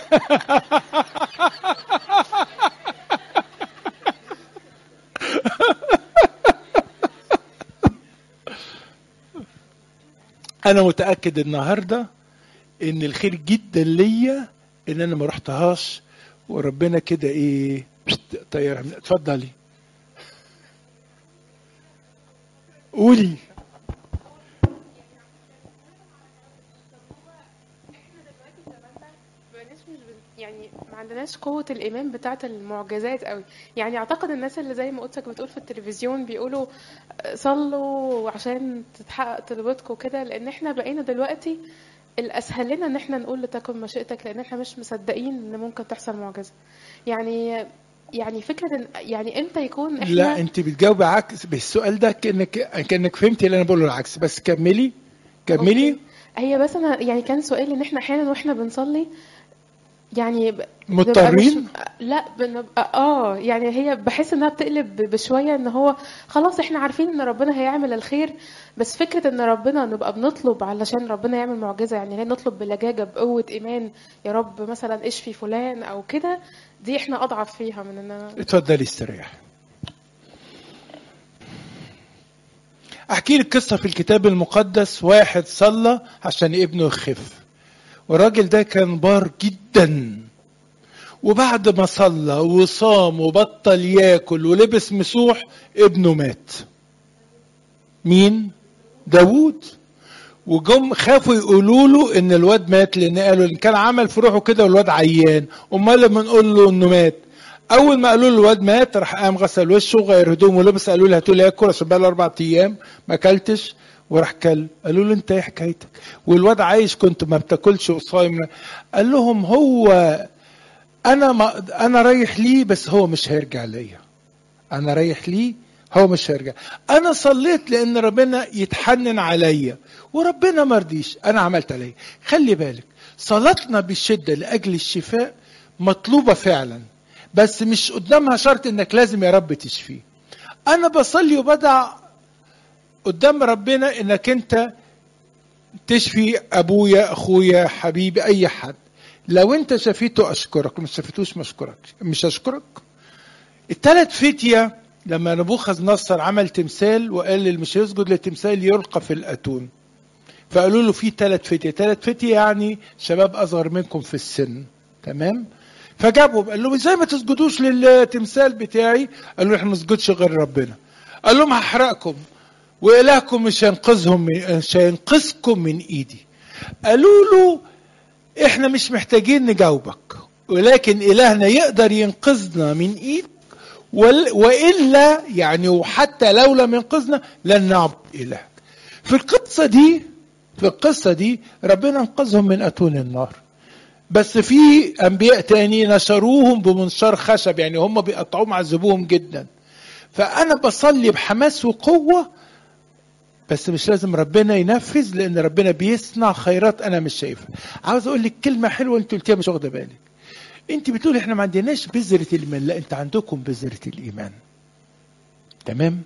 انا متاكد النهارده ان الخير جدا ليا ان انا ما رحتهاش، وربنا كده ايه طيرها. اتفضلي قولي. يعني ما عندناش قوة الإيمان بتاعة المعجزات قوي. يعني أعتقد الناس اللي زي ما قلتك بتقول في التلفزيون بيقولوا صلوا عشان تتحقق طلباتكم كده، لأن احنا بقينا دلوقتي الأسهل لنا إن احنا نقول لتكن مشيئتك، لأن احنا مش مصدقين إن ممكن تحصل معجزة. يعني يعني فكرة إن يعني إمتى يكون احنا لا أنت بتجاوبي عكس بالسؤال ده، كأنك كأنك فهمتي اللي أنا بقوله العكس، بس كملي كملي. أوكي. هي بس أنا يعني كان سؤالي إن احنا أحيانا وإحنا بنصلي يعني مضطرين، لا بنبقى اه يعني هي بحس انها بتقلب بشويه ان هو خلاص احنا عارفين ان ربنا هيعمل الخير، بس فكره ان ربنا نبقى بنطلب علشان ربنا يعمل معجزه، يعني نطلب بلجاجه بقوه ايمان يا رب مثلا اشفي فلان او كده، دي احنا اضعف فيها من ان انا. اتفضلي استريح. احكي لك قصه في الكتاب المقدس. واحد صلى عشان ابنه يخف، والراجل ده كان بار جدا، وبعد ما صلى وصام وبطل ياكل ولبس مسوح ابنه مات. مين؟ داوود. وجم خافوا يقولوا له ان الواد مات، لان قالوا ان كان عمل في روحه كده والواد عيان، امال لما نقول له انه مات. اول ما قالوا له الواد مات راح قام غسل وشه وغير هدومه ولبس. قالوا له هاتوا لي ياكل عشان بقى له اربع ايام ما اكلتش، وراح كل. قالوا له انت ايه حكايتك؟ والواد عايش كنت ما بتاكلش وصايم. قال لهم هو انا ما انا رايح ليه بس هو مش هيرجع ليا، انا رايح ليه هو مش هيرجع. انا صليت لان ربنا يتحنن عليا وربنا ما رضيش، انا عملت عليا. خلي بالك صلاتنا بالشده لاجل الشفاء مطلوبه فعلا، بس مش قدامها شرط انك لازم يا رب تشفيه. انا بصلي وبدع قدام ربنا انك انت تشفي ابويا اخويا حبيبي اي حد. لو انت شفيته اشكرك، مش شفيتوش مش اشكرك مش اشكرك. الثلاث فتية لما نبوخذ نصر عمل تمثال وقال اللي مش يسجد للتمثال يلقى في الاتون، فقالوا له في ثلاث فتية. ثلاث فتية يعني شباب اصغر منكم في السن، تمام؟ فجابهم قال لهم ازاي ما تسجدوش للتمثال بتاعي؟ قالوا احنا ما نسجدش غير ربنا. قال لهم هحرقكم وإلهكم مش هينقذهم مش هينقذكم من ايدي. قالوا له احنا مش محتاجين نجاوبك، ولكن إلهنا يقدر ينقذنا من إيد، وإلا يعني وحتى لو لم ينقذنا لن نعبد إله. في القصة دي في القصة دي ربنا انقذهم من أتون النار، بس في أنبياء تاني نشروهم بمنشار خشب، يعني هم بيقطعوهم عذبوهم جدا. فأنا بصلي بحماس وقوة، بس مش لازم ربنا ينفذ، لأن ربنا بيصنع خيرات أنا مش شايفها. عاوز أقول لك كلمة حلوة أنت قلتيها مش واخدة بالك. أنت بتقول إحنا ما عندناش بذرة الإيمان، لا أنت عندكم بذرة الإيمان. تمام؟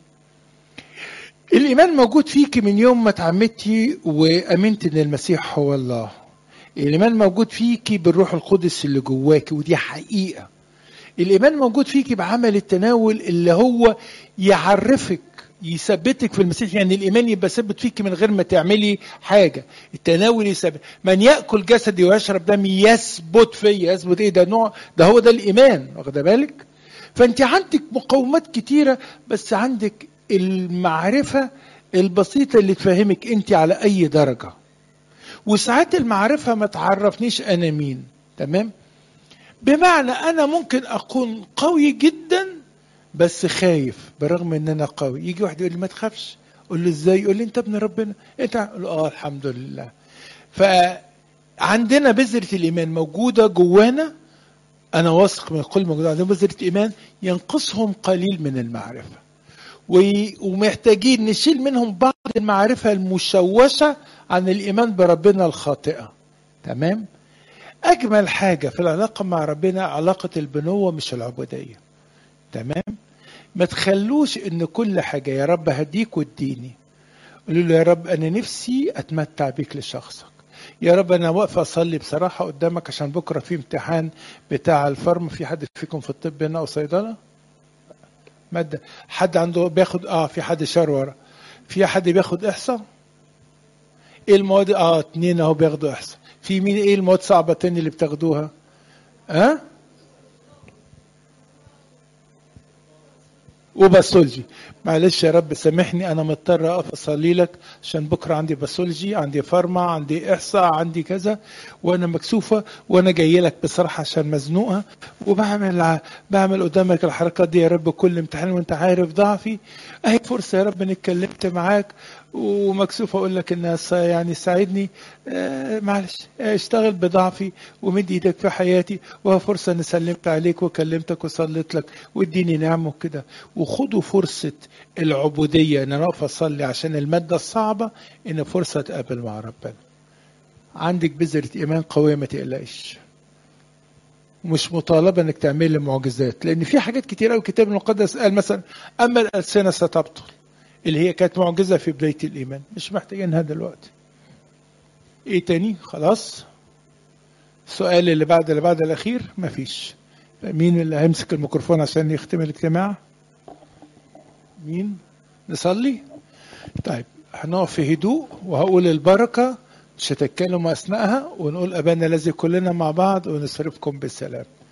الإيمان موجود فيك من يوم ما اتعمدتي وأمنت إن المسيح هو الله. الإيمان موجود فيك بالروح القدس اللي جواك، ودي حقيقة. الإيمان موجود فيك بعمل التناول اللي هو يعرفك يثبتك في المسيح. يعني الإيمان يبقى ثبت فيك من غير ما تعملي حاجة. التناول يثبت. من يأكل جسدي ويشرب دمي يثبت فيا. يثبت إيه ده؟ نوع ده هو ده الإيمان، واخده بالك؟ فأنت عندك مقومات كتيرة، بس عندك المعرفة البسيطة اللي تفهمك أنت على أي درجة. وساعات المعرفة ما تعرفنيش أنا مين. تمام؟ بمعنى أنا ممكن أكون قوي جدا بس خايف برغم ان انا قوي. يجي واحد يقول لي ما تخافش، اقول له ازاي؟ يقول لي انت ابن ربنا. انت اقول له اه الحمد لله. فعندنا بذرة الايمان موجودة جوانا. انا واثق من كل موجود عندنا بذرة ايمان، ينقصهم قليل من المعرفة، ومحتاجين نشيل منهم بعض المعرفة المشوشة عن الايمان بربنا الخاطئة. تمام؟ اجمل حاجة في العلاقة مع ربنا علاقة البنوة مش العبودية. تمام؟ ما تخلوش ان كل حاجة يا رب هديك واديني. قولوا له يا رب انا نفسي اتمتع بيك لشخصك. يا رب انا واقفه اصلي بصراحه قدامك عشان بكره في امتحان بتاع الفرم. في حد فيكم في الطب هنا او صيدله؟ ماده حد عنده بياخد اه في حد شار ورا. في حد بياخد احصاء؟ ايه المواد؟ اه اتنين اهو بياخدوا احصاء. في مين؟ ايه المواد صعبه تاني اللي بتاخدوها؟ ها؟ أه؟ وباثولوجي. معلش يا رب سامحني، انا مضطر اقف اصلي لك عشان بكره عندي باثولوجي، عندي فارما، عندي احصاء، عندي كذا، وانا مكسوفه وانا جاي لك بصراحه عشان مزنوقه، وبعمل بعمل قدامك الحركات دي يا رب كل امتحان وانت عارف ضعفي. اهي فرصه يا رب اني اتكلمت معاك ومكسوفه اقول لك ان يعني ساعدني. آه معلش اشتغل بضعفي ومد ايدك في حياتي، وهي فرصه اني سلمت عليك وكلمتك وصليت لك واديني نعمه وكده. وخدوا فرصه العبوديه ان انا اقف اصلي عشان الماده الصعبه، ان فرصه اتقابل مع ربنا. عندك بذره ايمان قويه ما تقلقش. مش مطالبه انك تعمل معجزات، لان في حاجات كتير قوي الكتاب المقدس قال مثلا اما الالسنه ستبطل، اللي هي كانت معجزه في بدايه الايمان، مش محتاجينها دلوقتي. ايه تاني؟ خلاص. السؤال اللي بعد اللي بعد الاخير مفيش. مين اللي هيمسك الميكروفون عشان يختم الاجتماع؟ مين؟ نصلي؟ طيب هنقف في هدوء وهقول البركه، مش هتتكلموا اثناءها، ونقول ابانا الذي كلنا مع بعض ونصرفكم بالسلام.